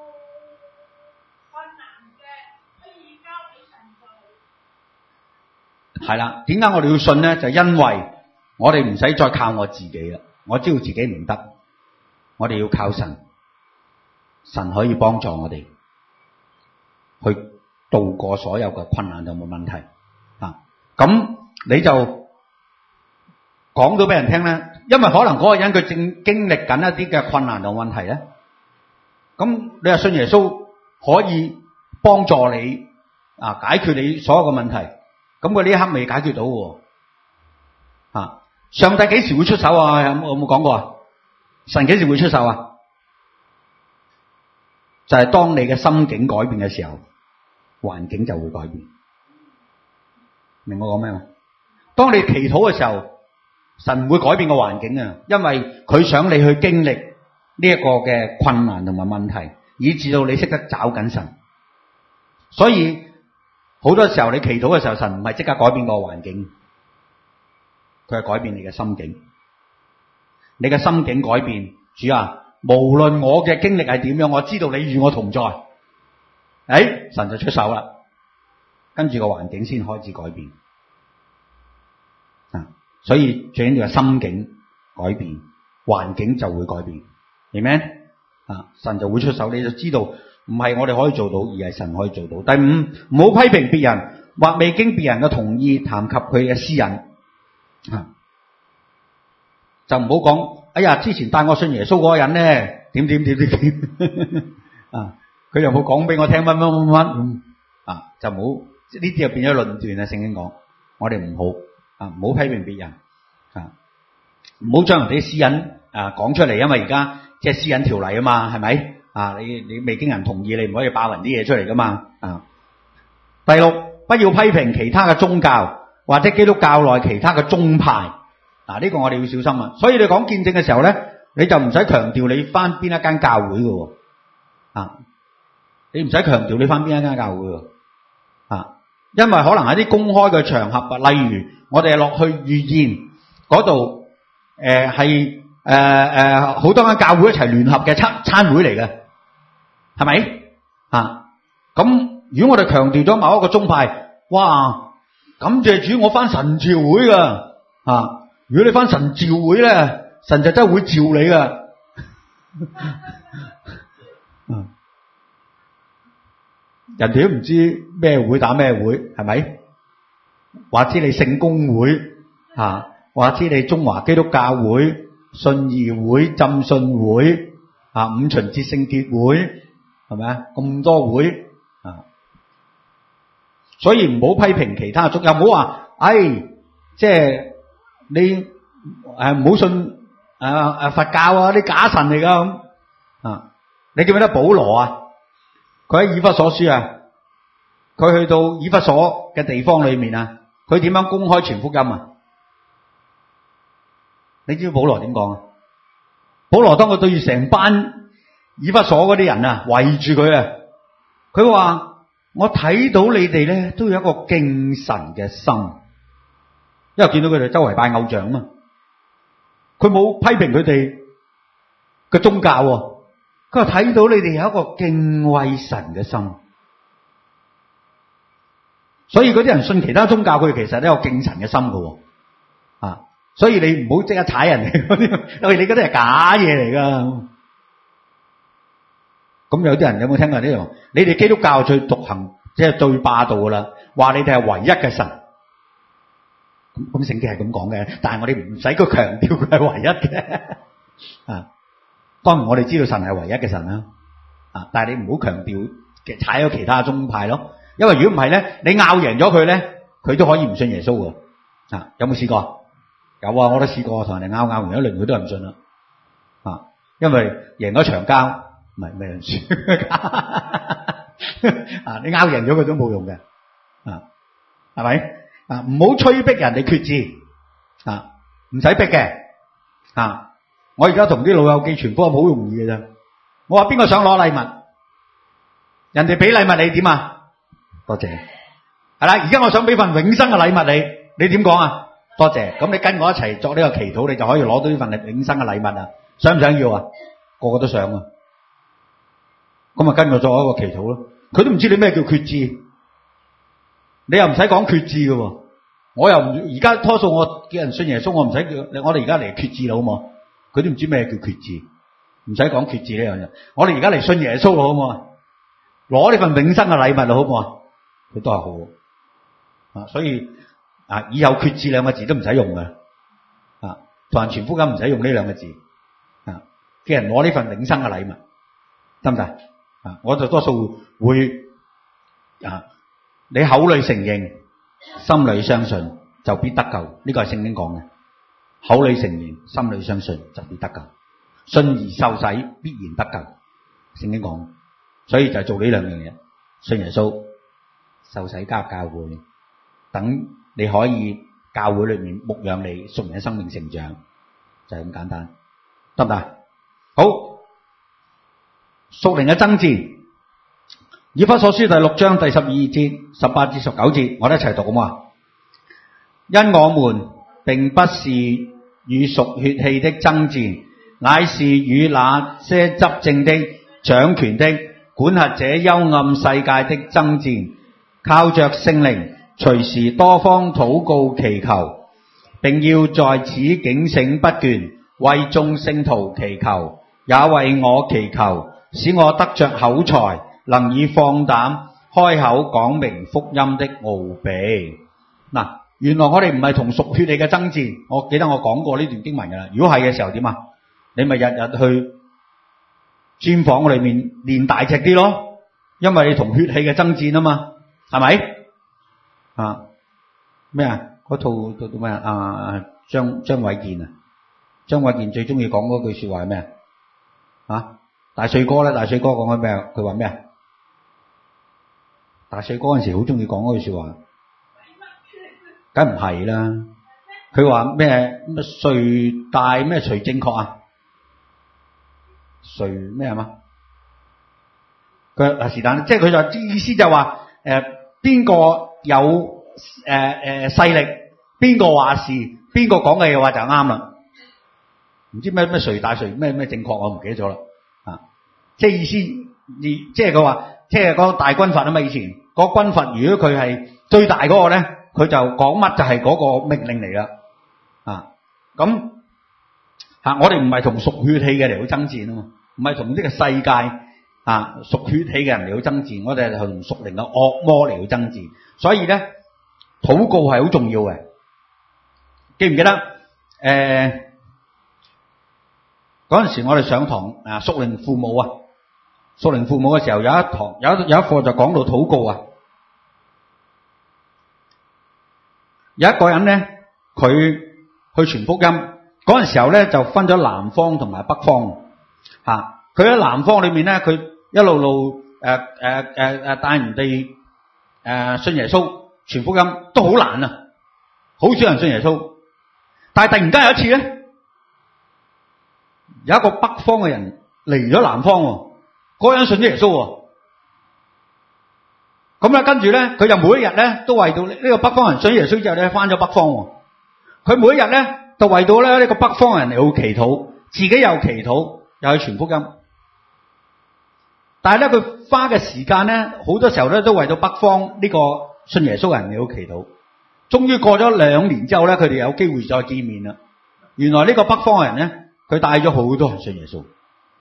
困難嘅，可以交俾神做。 係啦，點解我哋要信呢？就因為我哋唔使再靠我自己啦，我知道自己唔得，我哋要靠神，神可以幫助我哋去度過所有嘅困難同冇問題咁你就講到俾人聽咧，因為可能嗰個人佢正經歷緊一啲嘅困難同問題咧，咁你話信耶穌可以幫助你解決你所有嘅問題，咁佢呢一刻未解決到喎。上帝幾時會出手啊？有冇講過啊？神幾時會出手啊？就係當你嘅心境改變嘅時候，環境就會改變。明我講咩嘛？當你祈禱嘅時候，神會改變個環境啊，因為佢想你去經歷呢一個嘅困難同埋問題，以至到你識得找緊神。所以好多時候你祈禱嘅時候，神唔係即刻改變個環境，佢係改變你嘅心境。你嘅心境改變，主啊，無論我嘅經歷係點樣，我知道你與我同在。神就出手啦，跟住個環境先開始改變。所以最緊要係心境改變，環境就會改變，明咩？神就會出手，你就知道唔係我哋可以做到，而係神可以做到。第五，唔好批評別人，或未經別人嘅同意談及佢嘅私隱。就唔好講，哎呀，之前帶我信耶穌嗰個人咧，點佢又冇講俾我聽乜就唔好，呢啲就變咗論斷啊！聖經講，我哋唔好唔好批評別人唔好將人哋啲私隱講出嚟，因為而家即係私隱條例啊嘛，係咪你未經人同意，你唔可以爆人啲嘢出嚟噶嘛第六，不要批評其他嘅宗教或者基督教內其他嘅宗派。呢個我哋要小心啊！所以你講見證嘅時候咧，你就唔使強調你翻邊一間教會嘅你唔使強調你翻邊一間教會因為可能喺啲公開嘅場合例如我哋落去預言嗰度係好多間教會一齊聯合嘅餐會嚟嘅，係咪咁如果我哋強調咗某一個宗派，哇，感謝主，我翻神召會噶如果你翻神召會咧，神就真係會召你噶人哋都唔知咩會打咩會，係咪？話知你聖公會話知你中華基督教會、信義會、浸信會五旬節聖潔會，係咪啊？咁多會所以唔好批評其他族，又唔好話即係你唔好信佛教啲假神嚟噶咁你記唔記得保羅佢喺以弗所書佢去到以弗所嘅地方裏面佢點樣公開傳福音你知唔知保羅點講保羅當佢對住成班以弗所嗰啲人圍住佢佢話我睇到你哋咧都有一個敬神嘅心，因為見到佢哋周圍拜偶像嘛，佢冇批評佢哋嘅宗教佢話睇到你哋有一個敬畏神嘅心，所以嗰啲人信其他宗教，佢哋其實都有敬神嘅心㗎所以你唔好即刻踩人哋嗰啲，因為你嗰啲係假嘢嚟噶。咁有啲人有冇聽過呢樣？你哋基督教最獨行，即係最霸道噶啦，話你哋係唯一嘅神， 咁聖經係咁講嘅，但係我哋唔使佢強調佢係唯一嘅啊。當然我哋知道神係唯一嘅神啦，啊！但係你唔好強調踩咗其他宗派咯，因為如果唔係咧，你拗贏咗佢咧，佢都可以唔信耶穌喎。啊，有冇試過？有啊，我都試過同人哋拗完一輪，佢都係唔信啦。啊，因為贏咗場交，唔係咩人輸啊！你拗贏咗佢都冇用嘅，啊，係咪？啊，唔好催逼人哋決志，啊，唔使逼嘅，啊。我而家同啲老友記傳福音好容易嘅啫。我話邊個想攞禮物，人哋俾禮物你點啊？多謝。係啦，而家我想俾份永生嘅禮物你點講啊？多謝。咁你跟我一齊作呢個祈禱，你就可以攞到呢份永生嘅禮物啊！想唔想要啊？個個都想啊。咁啊，跟我作一個祈禱咯。佢都唔知你咩叫決志，你又唔使講決志嘅喎。我又唔而家多數我叫人信耶穌，我唔使叫我哋而家嚟決志啦，好冇？佢都唔知咩叫決志，唔使講決志呢樣嘢。我哋而家嚟信耶穌咯，好唔好啊？攞呢份永生嘅禮物咯，好唔好啊？佢都係好啊，所以啊，以後決志兩個字都唔使用嘅啊，同人傳福音唔使用呢兩個字啊，叫人攞呢份永生嘅禮物，得唔得啊？我就多數會啊，你口裏承認，心裏相信，就必得救。呢個係聖經講嘅。口裏承認，心裏相信，就必得救。信而受洗，必然得救。聖經講，所以就做呢兩樣嘢：信耶穌，受洗加入教會，等你可以教會裏面牧養你屬靈嘅生命成長，就係咁簡單，得唔得？好，屬靈嘅爭戰，以弗所書第6章第12節、18至19節，我哋一齊讀好嘛？因我們並不是與屬血氣的爭戰，乃是與那些執政的、掌權的、管轄這幽暗世界的爭戰，靠着聖靈，隨時多方禱告祈求，並要在此警醒不倦，為眾聖徒祈求，也為我祈求，使我得着口才，能以放膽開口講明福音的奧秘。嗱，原來我哋唔係同屬血氣嘅爭戰，我記得我講過呢段經文㗎啦。如果係嘅時候點啊？你咪日日去專房裏面練大隻啲咯，因為你同血氣嘅爭戰啊嘛，係咪？啊咩啊？嗰套咩啊？張衛健啊，張衛健最中意講嗰句說話係咩啊？大帥哥咧，大帥哥講緊咩啊？佢話咩啊？大帥哥嗰陣時好中意講嗰句說話。梗唔係啦，佢話咩誰大咩誰正確啊？誰咩係嘛？佢是但，即係佢就意思就話邊個有勢力，邊個話事，邊個講嘅嘢話就啱啦。唔知咩誰大誰咩正確，我唔記得咗啦。啊，即係意思，即係佢話，即係嗰個大軍閥啊嘛。以前嗰個軍閥，如果佢係最大嗰個咧，佢就講乜就係嗰個命令嚟啦。啊，咁我哋唔係同屬血氣嘅嚟去爭戰啊嘛，唔係同呢個世界啊屬血氣嘅人嚟去爭戰，我哋係同屬靈嘅惡魔嚟去爭戰。所以咧，禱告係好重要嘅。記唔記得嗰陣時我哋上堂啊屬靈父母啊，屬靈父母嘅時候有一堂有一課就講到禱告啊。有一個人咧，佢去傳福音嗰陣時候咧，就分咗南方同埋北方嚇。佢喺南方裏面咧，佢一路帶人哋信耶穌傳福音都好難啊，好少人信耶穌。但係突然間有一次咧，有一個北方嘅人嚟咗南方喎，嗰個人信咗耶穌喎。咁咧，跟住咧，佢就每一日咧都為到呢個北方人信耶穌之後咧，翻咗北方喎。佢每一日咧就為到咧呢個北方人嚟去祈禱，自己又祈禱，又去傳福音。但係咧，佢花嘅時間咧，好多時候咧都為到北方呢個信耶穌嘅人嚟去祈禱。終於過咗2年之後咧，佢哋有機會再見面啦。原來呢個北方嘅人咧，佢帶咗好多人信耶穌。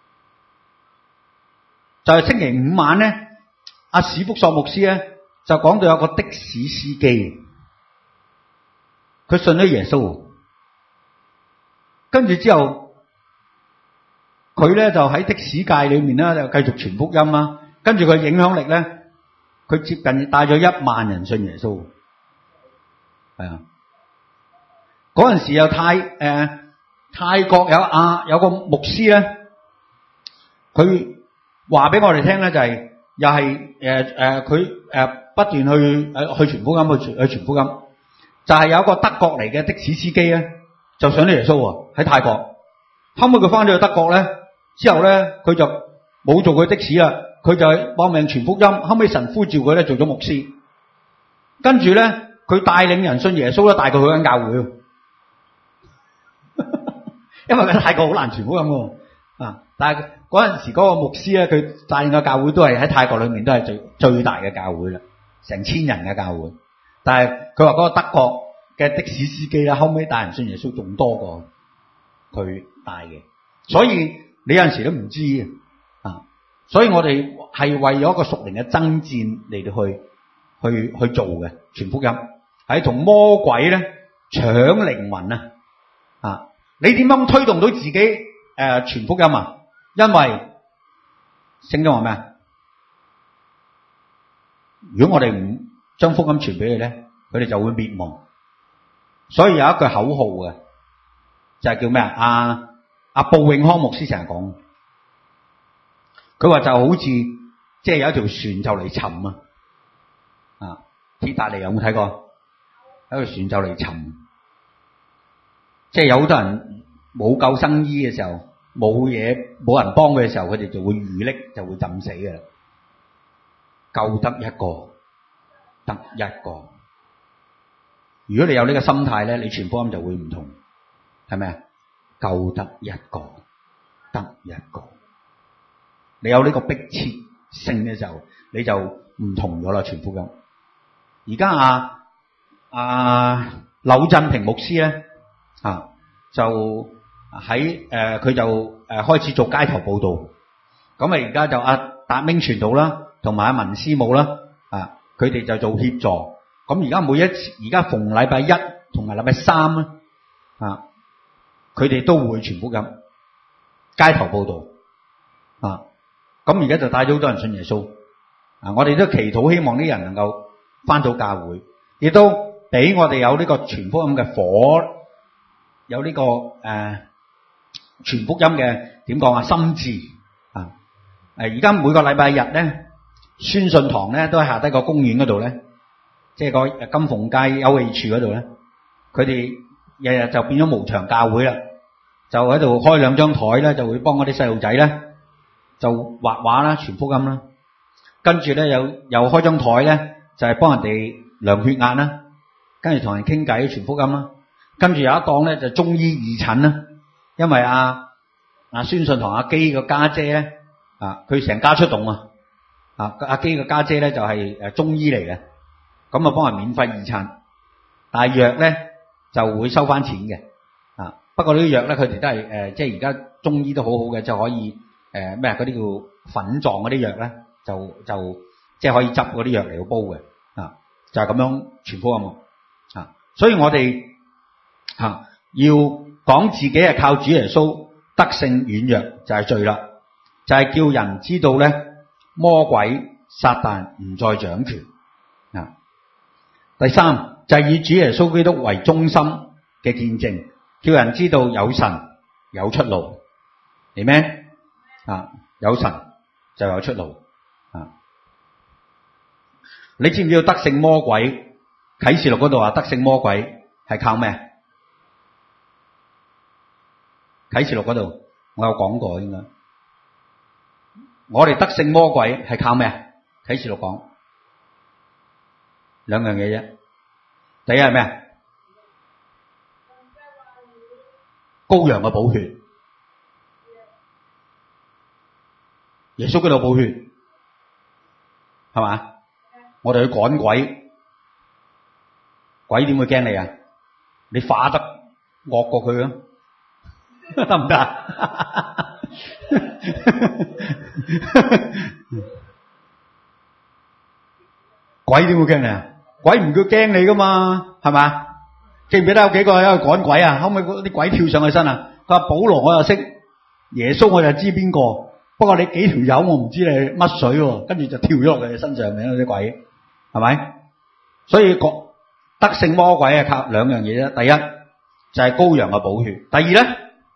就係星期5晚咧。阿史福索牧師咧就講到有個的士司機， 佢信咗耶穌，跟住之後佢咧就喺的士界裏面咧就繼續傳福音啦。跟住佢影響力咧，佢接近帶咗1萬人信耶穌。係啊，嗰陣時有泰國有個牧師咧，佢話俾我哋聽咧，就係又係佢不斷去傳福音，去傳福音，就係有一個德國嚟嘅的士司機咧，就上咗耶穌喎，喺泰國。後尾佢翻咗去德國咧，之後咧佢就冇做佢的士啦，佢就係搏命傳福音。後尾神呼召佢咧做咗牧師，跟住咧佢帶領人信耶穌咧，帶佢去間教會，因為喺泰國好難傳福音喎啊！但係嗰陣時嗰個牧師咧，佢帶領嘅教會都係喺泰國裏面都係最大嘅教會啦，成千人嘅教會。但係佢話嗰個德國嘅的士司機咧，後尾帶人信耶穌仲多過佢帶嘅，所以你有陣時都唔知啊。所以我哋係為咗一個屬靈嘅爭戰嚟到去做嘅傳福音，係同魔鬼咧搶靈魂啊！你點樣推動到自己傳福音啊？因為聖經話咩啊？如果我哋唔將福音傳俾你咧，佢哋就會滅亡。所以有一句口號嘅，就係叫咩啊？阿布永康牧師成日講，佢話就好似即係有一條船就嚟沉啊！鐵達尼有冇睇過？有條船就嚟沉，即係有好多人冇救生衣嘅時候，冇人幫佢嘅時候，佢哋就會遇溺，就會浸死嘅啦。救得一個，得一個。如果你有呢個心態咧，你傳福音就會唔同，係咪啊？救得一個，得一個。你有呢個迫切性嘅時候，你就唔同咗啦，傳福音。而家柳振平牧師咧就喺佢就開始做街頭報道。咁而家就達明傳道啦，同埋文師母啦，佢哋就做協助。咁而家逢禮拜一同埋禮拜三咧，佢哋都會傳福音，街頭報道。咁而家就帶咗好多人信耶穌。我哋都祈禱，希望啲人能夠返到教會，亦都俾我哋有呢個傳福音嘅火，有呢個傳福音嘅點講啊心志啊！而家每個禮拜日咧，宣信堂咧都喺下低個公園嗰度咧，即係個金鳳街休憩處嗰度咧，佢哋日日就變咗無牆教會啦，就喺度開2張台咧，就會幫嗰啲細路仔咧就畫畫啦、傳福音啦，跟住咧又開張台咧，就係幫人哋量血壓啦，跟住同人傾偈傳福音啦，跟住有一檔咧就中醫義診啦，因為宣信堂阿基個家姐咧佢成家出動阿基個家姐咧就係中醫嚟嘅，咁啊幫人免費義診，但係藥咧就會收翻錢嘅不過呢啲藥咧佢哋都係即係而家中醫都好好嘅，就可以咩嗰啲叫粉狀嗰啲藥咧，就即係可以執嗰啲藥嚟到煲嘅就係咁樣傳福音所以我哋要講自己係靠主耶穌得勝軟弱就係罪啦，就係叫人知道咧魔鬼撒旦唔再掌權第三就係以主耶穌基督為中心嘅見證，叫人知道有神有出路，係咩有神就有出路你知唔知道得勝魔鬼？啟示錄嗰度話得勝魔鬼係靠咩？啟示錄嗰度我有講過，應該我哋得勝魔鬼係靠咩？啟示錄講2樣嘢啫。第一係咩？羔羊嘅寶血，耶穌嗰度寶血，係嘛？我哋去趕鬼，鬼點會驚你啊？你化得惡過佢啊？得唔得？鬼點會驚你啊？鬼唔會驚你噶嘛，係嘛？ 記唔記得有幾個喺度趕鬼啊？後尾嗰啲鬼跳上去身啊！佢話保羅我又識，耶穌我就知邊個，不過你幾條友我唔知你乜水喎，跟住就跳咗落佢身上面嗰啲鬼，係咪？所以得勝魔鬼係靠兩樣嘢啫，第一就係羔羊嘅寶血，第二咧，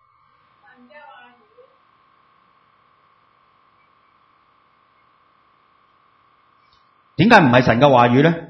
點解唔係神嘅話語咧？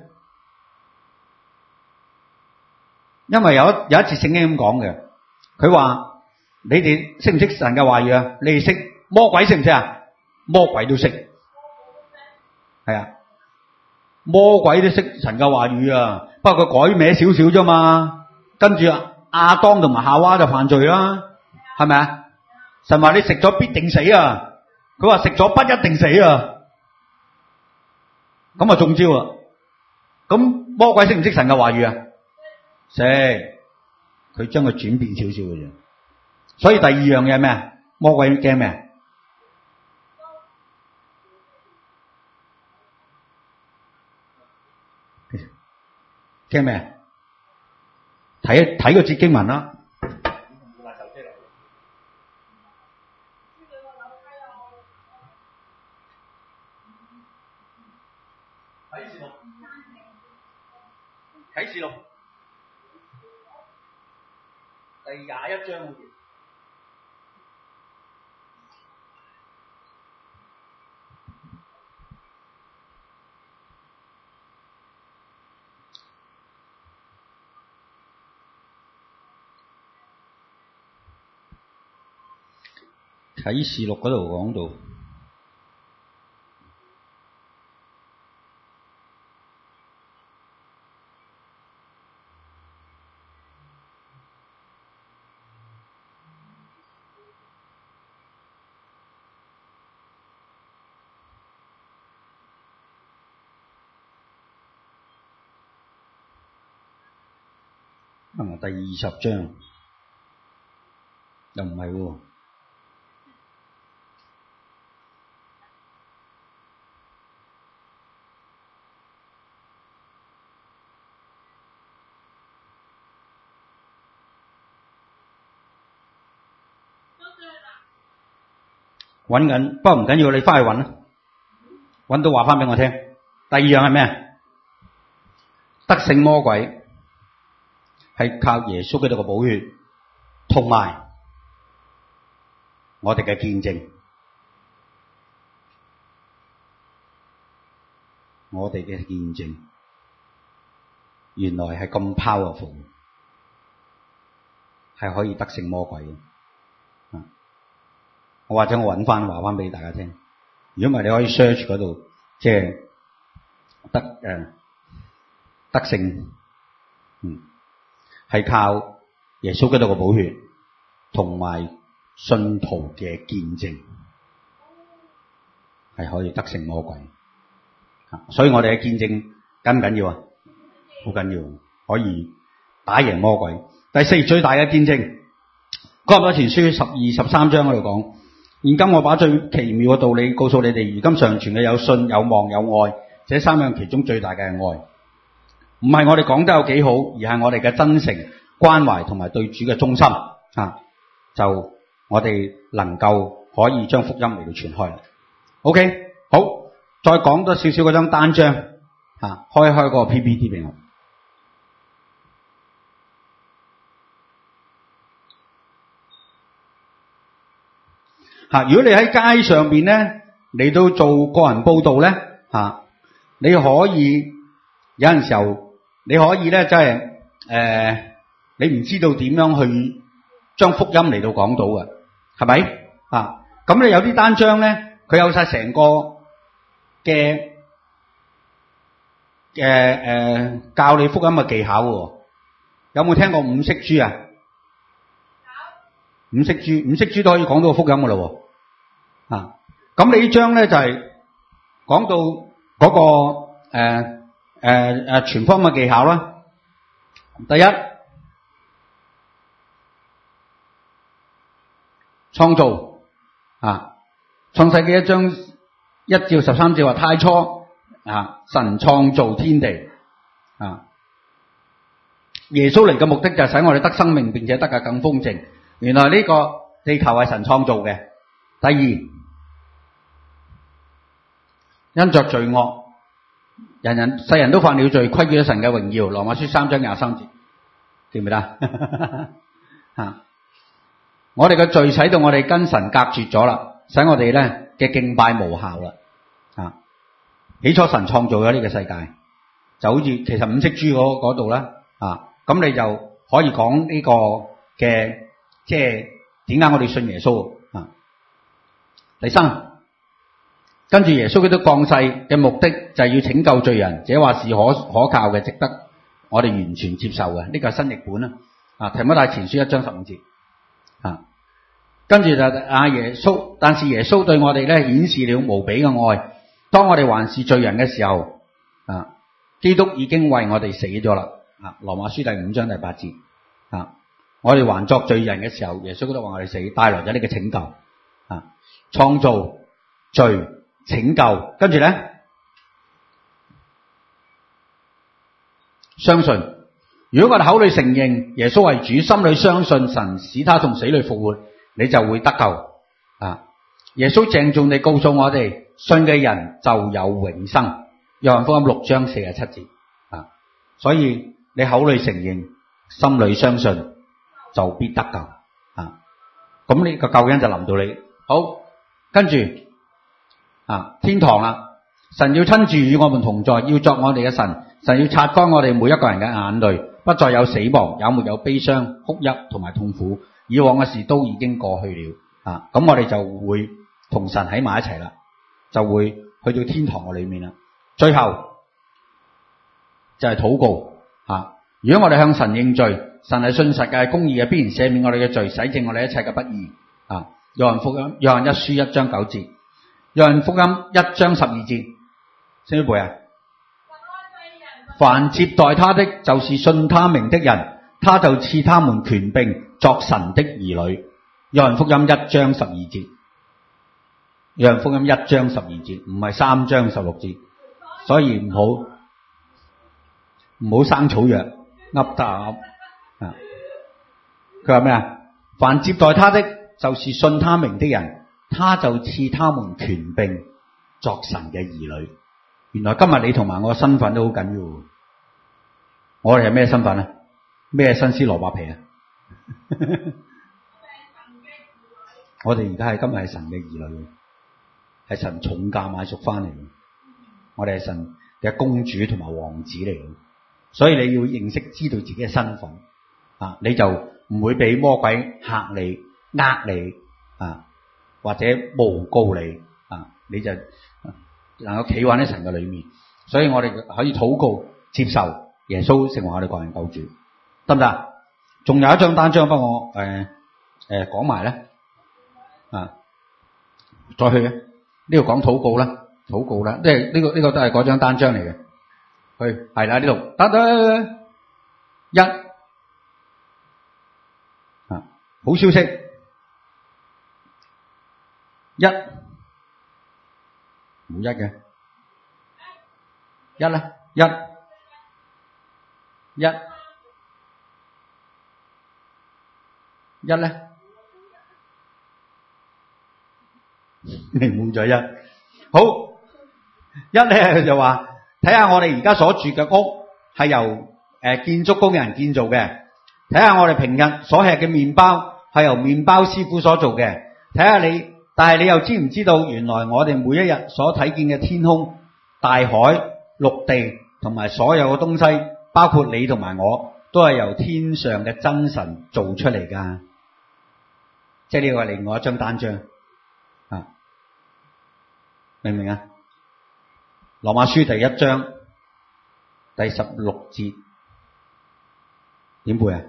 因為有一節聖經咁講嘅，佢話你哋識唔識神嘅話語啊？你哋識，魔鬼識唔識啊？魔鬼都識，係啊，魔鬼都識神嘅話語啊，不過佢改歪少少啫嘛。跟住亞當同埋夏娃就犯罪啦，係咪啊？神話你食咗必定死啊，佢話食咗不一定死啊，咁啊中招啊！咁魔鬼識唔識神嘅話語啊？識，佢將佢轉變少少嘅啫。所以第二樣嘢係咩啊？魔鬼驚咩啊？驚咩啊？睇個節經文啦。啟示錄第21章好似。啟示錄嗰度講到，第20章又唔係喎。揾緊，不過唔緊要，你翻去揾啦，揾到話翻俾我聽。第二樣係咩？得勝魔鬼係靠耶穌基督嘅寶血，同埋我哋嘅見證，我哋嘅見證原來係咁 powerful， 係可以得勝魔鬼嘅。我或者我揾翻話翻俾大家聽，如果唔係你可以 search 嗰度，即係得勝，係靠耶穌基督嘅寶血同埋信徒嘅見證，係可以得勝魔鬼。所以我哋嘅見證緊唔緊要啊？好緊要，可以打贏魔鬼。第四最大嘅見證，哥林多前書12、13章嗰度講。現今我把最奇妙嘅道理告訴你哋，如今常存嘅有信、有望、有愛，這三樣其中最大嘅係愛。唔係我哋講得有幾好，而係我哋嘅真誠、關懷同埋對主嘅忠心啊！就我哋能夠可以將福音嚟到傳開。OK， 好，再講多少少嗰張單張啊，開嗰個 PPT 俾我。如果你喺街上邊咧嚟到做個人報道咧，你可以有陣時候你可以咧，即係你唔知道點樣去將福音嚟到講到嘅，係咪啊？咁你有啲單張咧，佢有晒成個嘅教你福音嘅技巧喎。有冇聽過五色珠啊？五色珠都可以講到個福音噶咯喎。咁你呢張咧就係講到嗰個傳福音嘅技巧啦。第一，創造創世記1章1至13節話，太初神創造天地耶穌嚟嘅目的就係使我哋得生命，並且得嘅更豐盛。原來呢個地球係神創造嘅。第二，因着罪惡，世人都犯了罪，虧缺咗神嘅榮耀。羅馬書3章23節，記唔記得？我哋嘅罪使到我哋跟神隔絕咗啦，使我哋咧嘅敬拜無效啦。起初神創造咗呢個世界，就好似其實五色珠嗰度啦。咁你就可以講呢個嘅，即係點解我哋信耶穌啊？第三，跟住耶穌基督降世嘅目的就係要拯救罪人，這話是可靠嘅，值得我哋完全接受嘅。呢個係新譯本啦。提摩太前書1章15節。跟住就耶穌，但是耶穌對我哋咧顯示了無比嘅愛。當我哋還是罪人嘅時候，基督已經為我哋死咗啦。羅馬書第5章第8節。我哋還作罪人嘅時候，耶穌基督為我哋死，帶來咗呢個拯救。創造、罪、拯救，跟住咧相信。如果我哋口裏承認耶穌為主，心裏相信神使他從死裏復活，你就會得救。耶穌鄭重地告訴我哋，信嘅人就有永生。約翰福音6章47節。所以你口裏承認，心裏相信，就必得救。咁呢個救恩就臨到你。好，跟住天堂啦，神要親自與我們同在，要作我哋嘅神。神要擦乾我哋每一個人嘅眼淚，不再有死亡，也沒有悲傷、哭泣同埋痛苦。以往嘅事都已經過去了。咁我哋就會同神喺埋一齊啦，就會去到天堂嘅裏面啦。最後就係禱告。如果我哋向神認罪，神係信實嘅、公義嘅，必然赦免我哋嘅罪，洗淨我哋一切嘅不義。約翰一書1章9節，約翰福音1章12節，識唔識背啊？凡接待他的，就是信他名的人，他就賜他們權柄作神的兒女。約翰福音1章12節，約翰福音1章12節，唔係3章16節，所以唔好生草藥噏得噏。佢話咩啊？凡接待他的，就是信他名的人，他就賜他們權柄作神嘅兒女。原來今日你同埋我嘅身份都好緊要。我哋係咩身份啊？咩新絲蘿蔔皮啊？我哋而家今日係神嘅兒女，係神重價買贖翻嚟嘅。我哋係神嘅公主同埋王子嚟嘅，所以你要認識知道自己嘅身份。你就唔會俾魔鬼嚇你、呃你或者誣告你。你就能夠企穩喺神嘅裏面。所以我哋可以禱告接受耶穌成為我哋個人救主，得唔得？仲有一張單張幫我講埋咧。再去呢度講禱告啦，即係呢個都係嗰張單張嚟嘅。去係啦，呢度得一好消息，冇一嘅一咧，一咧，你冇咗一。好，一咧就話睇下我哋而家所住嘅屋係由建築工人建造嘅，睇下我哋平日所吃嘅麵包係由麵包師傅所做嘅，睇下但係你又知唔知道原來我哋每一日所睇見嘅天空、大海、陸地同埋所有嘅東西，包括你同埋我，都係由天上嘅真神做出嚟㗎。即係呢個係另外一張單張。明唔明啊？羅馬書第1章第16節點背啊？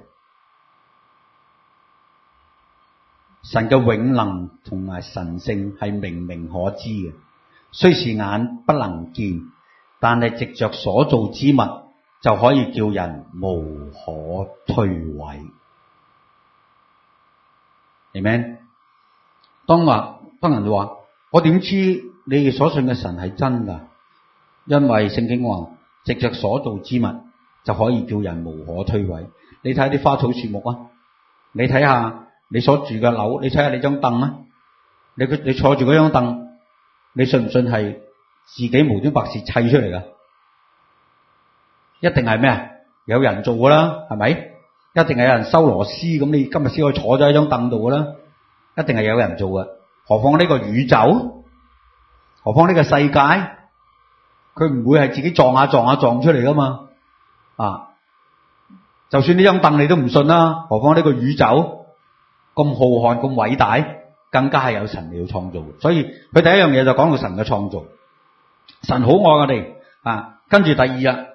神嘅永能同埋神性係明明可知嘅，雖是眼不能見，但係藉着所造之物就可以叫人無可推諉。Amen。當人哋話我點知你哋所信嘅神係真㗎？因為聖經話藉着所造之物就可以叫人無可推諉。你睇下啲花草樹木啊，你睇下你所住嘅樓，你睇下你張凳啊，你坐住嗰張凳，你信唔信係自己無端白事砌出嚟㗎？一定係咩啊？有人做㗎啦，係咪？一定係有人收螺絲，咁你今日先可以坐咗喺張凳度㗎啦，一定係有人做㗎。何況呢個宇宙，何況呢個世界，佢唔會係自己撞下撞出嚟㗎嘛。啊，就算呢張凳你都唔信啦，何況呢個宇宙咁浩瀚咁偉大，更加係有神嚟創造。所以佢第一樣嘢就講到神嘅創造，神好愛我哋啊。跟住第二日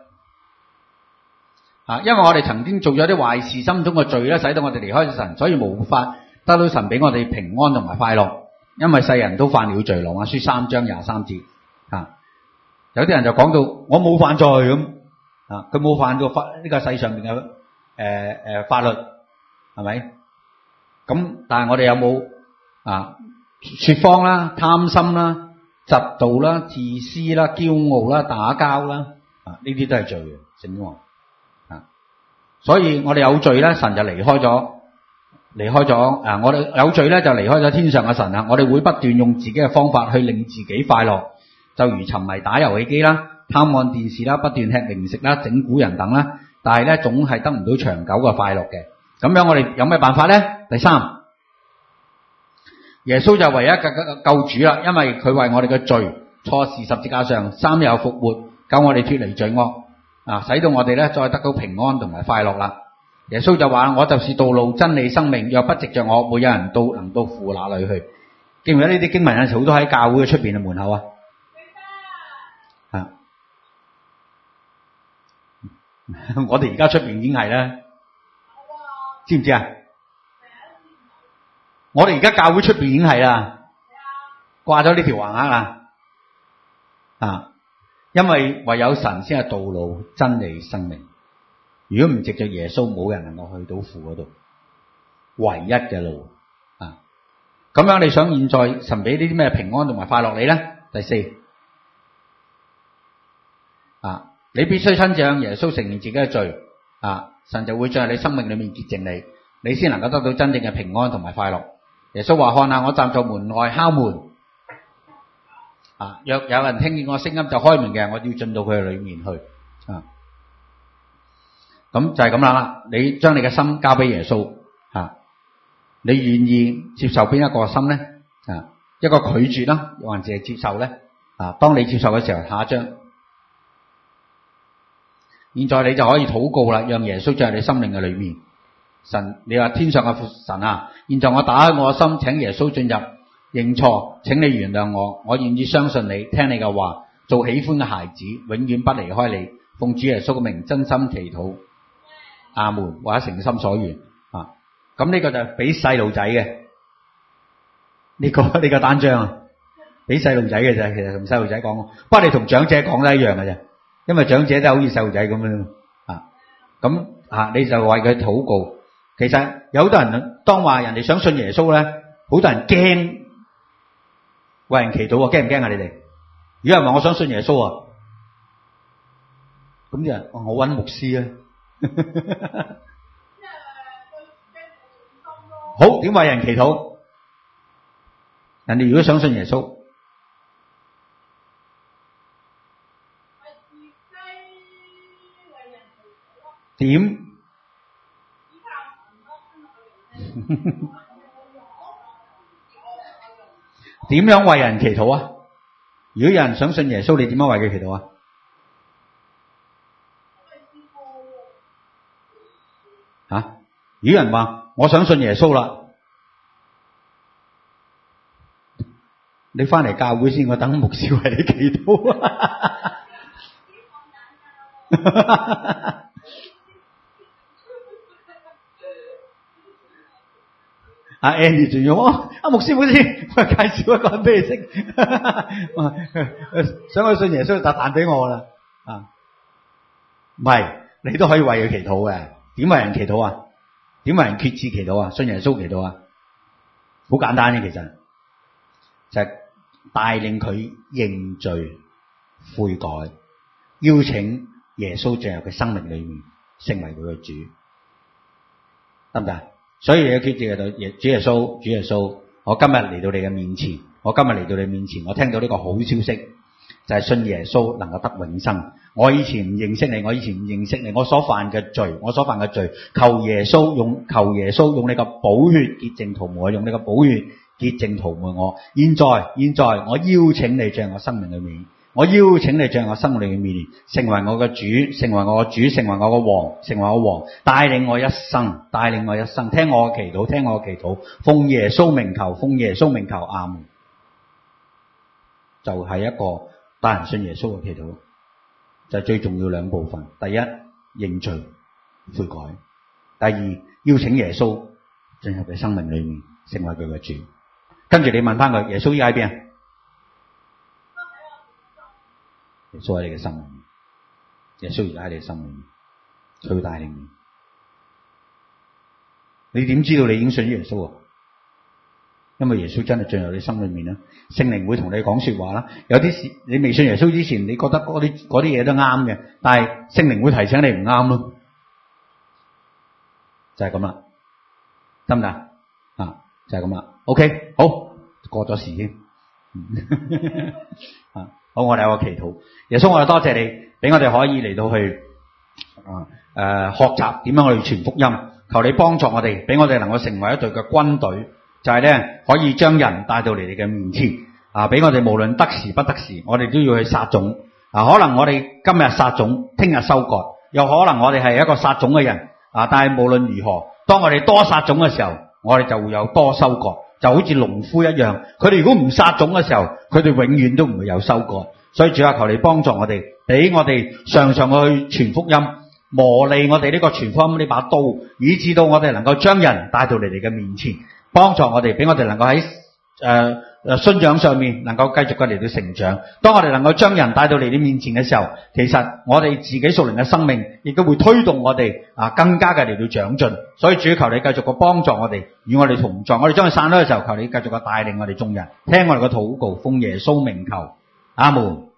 因為我哋曾經做咗啲壞事，心中嘅罪咧，使到我哋離開咗神，所以無法得到神俾我哋平安同埋快樂。因為世人都犯了罪，羅馬書3章23節有啲人就講到我冇犯罪咁佢冇犯過呢個世上面嘅法律，係咪？咁但係我哋有冇說謊啦、貪心啦、嫉妒啦、自私啦、驕傲啦、打交啦呢啲都係罪嘅，聖經話所以我哋有罪咧，神就離開咗我哋有罪咧就離開咗天上嘅神啦。我哋會不斷用自己嘅方法去令自己快樂，就如沉迷打遊戲機啦、貪看電視啦、不斷吃零食啦、整蠱人等啦，但係咧總係得唔到長久嘅快樂嘅。咁樣我哋有咩辦法咧？第三，耶穌就唯一嘅救主啦，因為佢為我哋嘅罪錯時十字架上，3日復活，救我哋脫離罪惡使到我哋咧再得到平安同埋快樂啦。耶穌就話：我就是道路、真理、生命，若不藉着我，沒有人能到父那裏去。記唔記得呢啲經文有時好多喺教會嘅出邊嘅門口我哋而家出邊已經係啦，知唔知啊？我哋而家教會出邊已經係啦，掛咗呢條橫額啦因為唯有神先係道路、真理、生命。如果唔藉着耶穌，冇人能夠去到父嗰度，唯一嘅路咁樣你想現在神俾呢啲咩平安同埋快樂你咧？第四你必須親自向耶穌承認自己嘅罪神就會進入你生命裏面潔淨你先能夠得到真正嘅平安同埋快樂。耶穌話：看下我站在門外敲門若有人聽見我聲音就開門嘅，我要進到佢嘅裏面去咁就係咁啦。你將你嘅心交俾耶穌你願意接受邊一個心呢？一個拒絕啦，還是係接受呢？當你接受嘅時候，下一章，現在你就可以禱告啦，讓耶穌進入你生命嘅裏面。神，你話天上嘅父神現在我打開我嘅心，請耶穌進入，認錯，請你原諒我，我願意相信你，聽你嘅話，做喜歡嘅孩子，永遠不離開你。奉主耶穌嘅名，真心祈禱。阿門，或者誠心所願咁呢個就係俾細路仔嘅呢個單張俾細路仔嘅啫。其實同細路仔講，不過你同長者講都一樣嘅啫，因為長者都好似細路仔咁樣咁你就為佢禱告。其實有好多人當話人哋想信耶穌咧，好多人驚為人祈禱驚唔驚你哋？如果人話我想信耶穌咁啲人我揾牧師好，點為人祈禱？人哋如果想信耶穌，點？點樣為人祈禱啊？如果有人想信耶穌，你點樣為佢祈禱啊？如果人話我想信耶穌啦，你翻嚟教會先，我等牧師為你祈禱Andy 仲要牧師，我介紹一個人俾你識想去信耶穌就彈俾我啦唔係，你都可以為佢祈禱嘅。點為人祈禱啊？點為人決志祈禱啊？信耶穌祈禱啊？好簡單嘅，其實就係帶領佢認罪悔改，邀請耶穌進入佢生命裏面，成為佢嘅主，得唔得？所以你要決志到主耶穌，我今日嚟到你嘅面前，我聽到呢個好消息，就係信耶穌能夠得永生。我以前唔認識你，我所犯嘅罪，求耶穌用你個寶血潔淨塗抹我，用你個寶血潔淨塗抹我。現在我邀請你進入我生命裏面，成為我嘅主，成為我嘅王，帶領我一生，聽我嘅祈禱，奉耶穌名求，阿門。就係一個帶人信耶穌嘅祈禱，就係最重要兩部分。第一，認罪悔改；第二，邀請耶穌進入佢生命裏面，成為佢嘅主。跟住你問翻佢，耶穌依家喺邊啊？耶穌喺你嘅生命，耶穌而家喺你嘅生命，佢會帶領你。你點知道你已經信耶穌啊？因為耶穌真係進入你心裏面啦，聖靈會同你講說話啦。有啲事你未信耶穌之前，你覺得嗰啲嘢都啱嘅，但係聖靈會提醒你唔啱咯，就係咁啦，得唔得啊？就係咁啦。OK， 好，過咗時先。好，我哋有個祈禱。耶穌，我哋多謝你，俾我哋可以嚟到去學習點樣我哋傳福音。求你幫助我哋，俾我哋能夠成為一隊嘅軍隊，就係咧可以將人帶到嚟你嘅面前啊！俾我哋無論得時不得時，我哋都要去撒種啊！可能我哋今日撒種，聽日收割，又可能我哋係一個撒種嘅人啊！但係無論如何，當我哋多撒種嘅時候，我哋就會有多收割，就好似農夫一樣。佢哋如果唔撒種嘅時候，佢哋永遠都唔會有收割。所以主啊，求你幫助我哋，俾我哋常常去傳福音，磨利我哋呢個傳福音呢把刀，以致到我哋能夠將人帶到你哋嘅面前，幫助我哋，俾我哋能夠喺信仰上面能夠繼續嘅嚟到成長。當我哋能夠將人帶到你哋面前嘅時候，其實我哋自己屬靈嘅生命亦都會推動我哋更加嘅嚟到長進。所以主求你繼續嘅幫助我哋，與我哋同在。我哋將佢散開嘅時候，求你繼續嘅帶領我哋眾人，聽我哋嘅禱告，奉耶穌名求，阿門。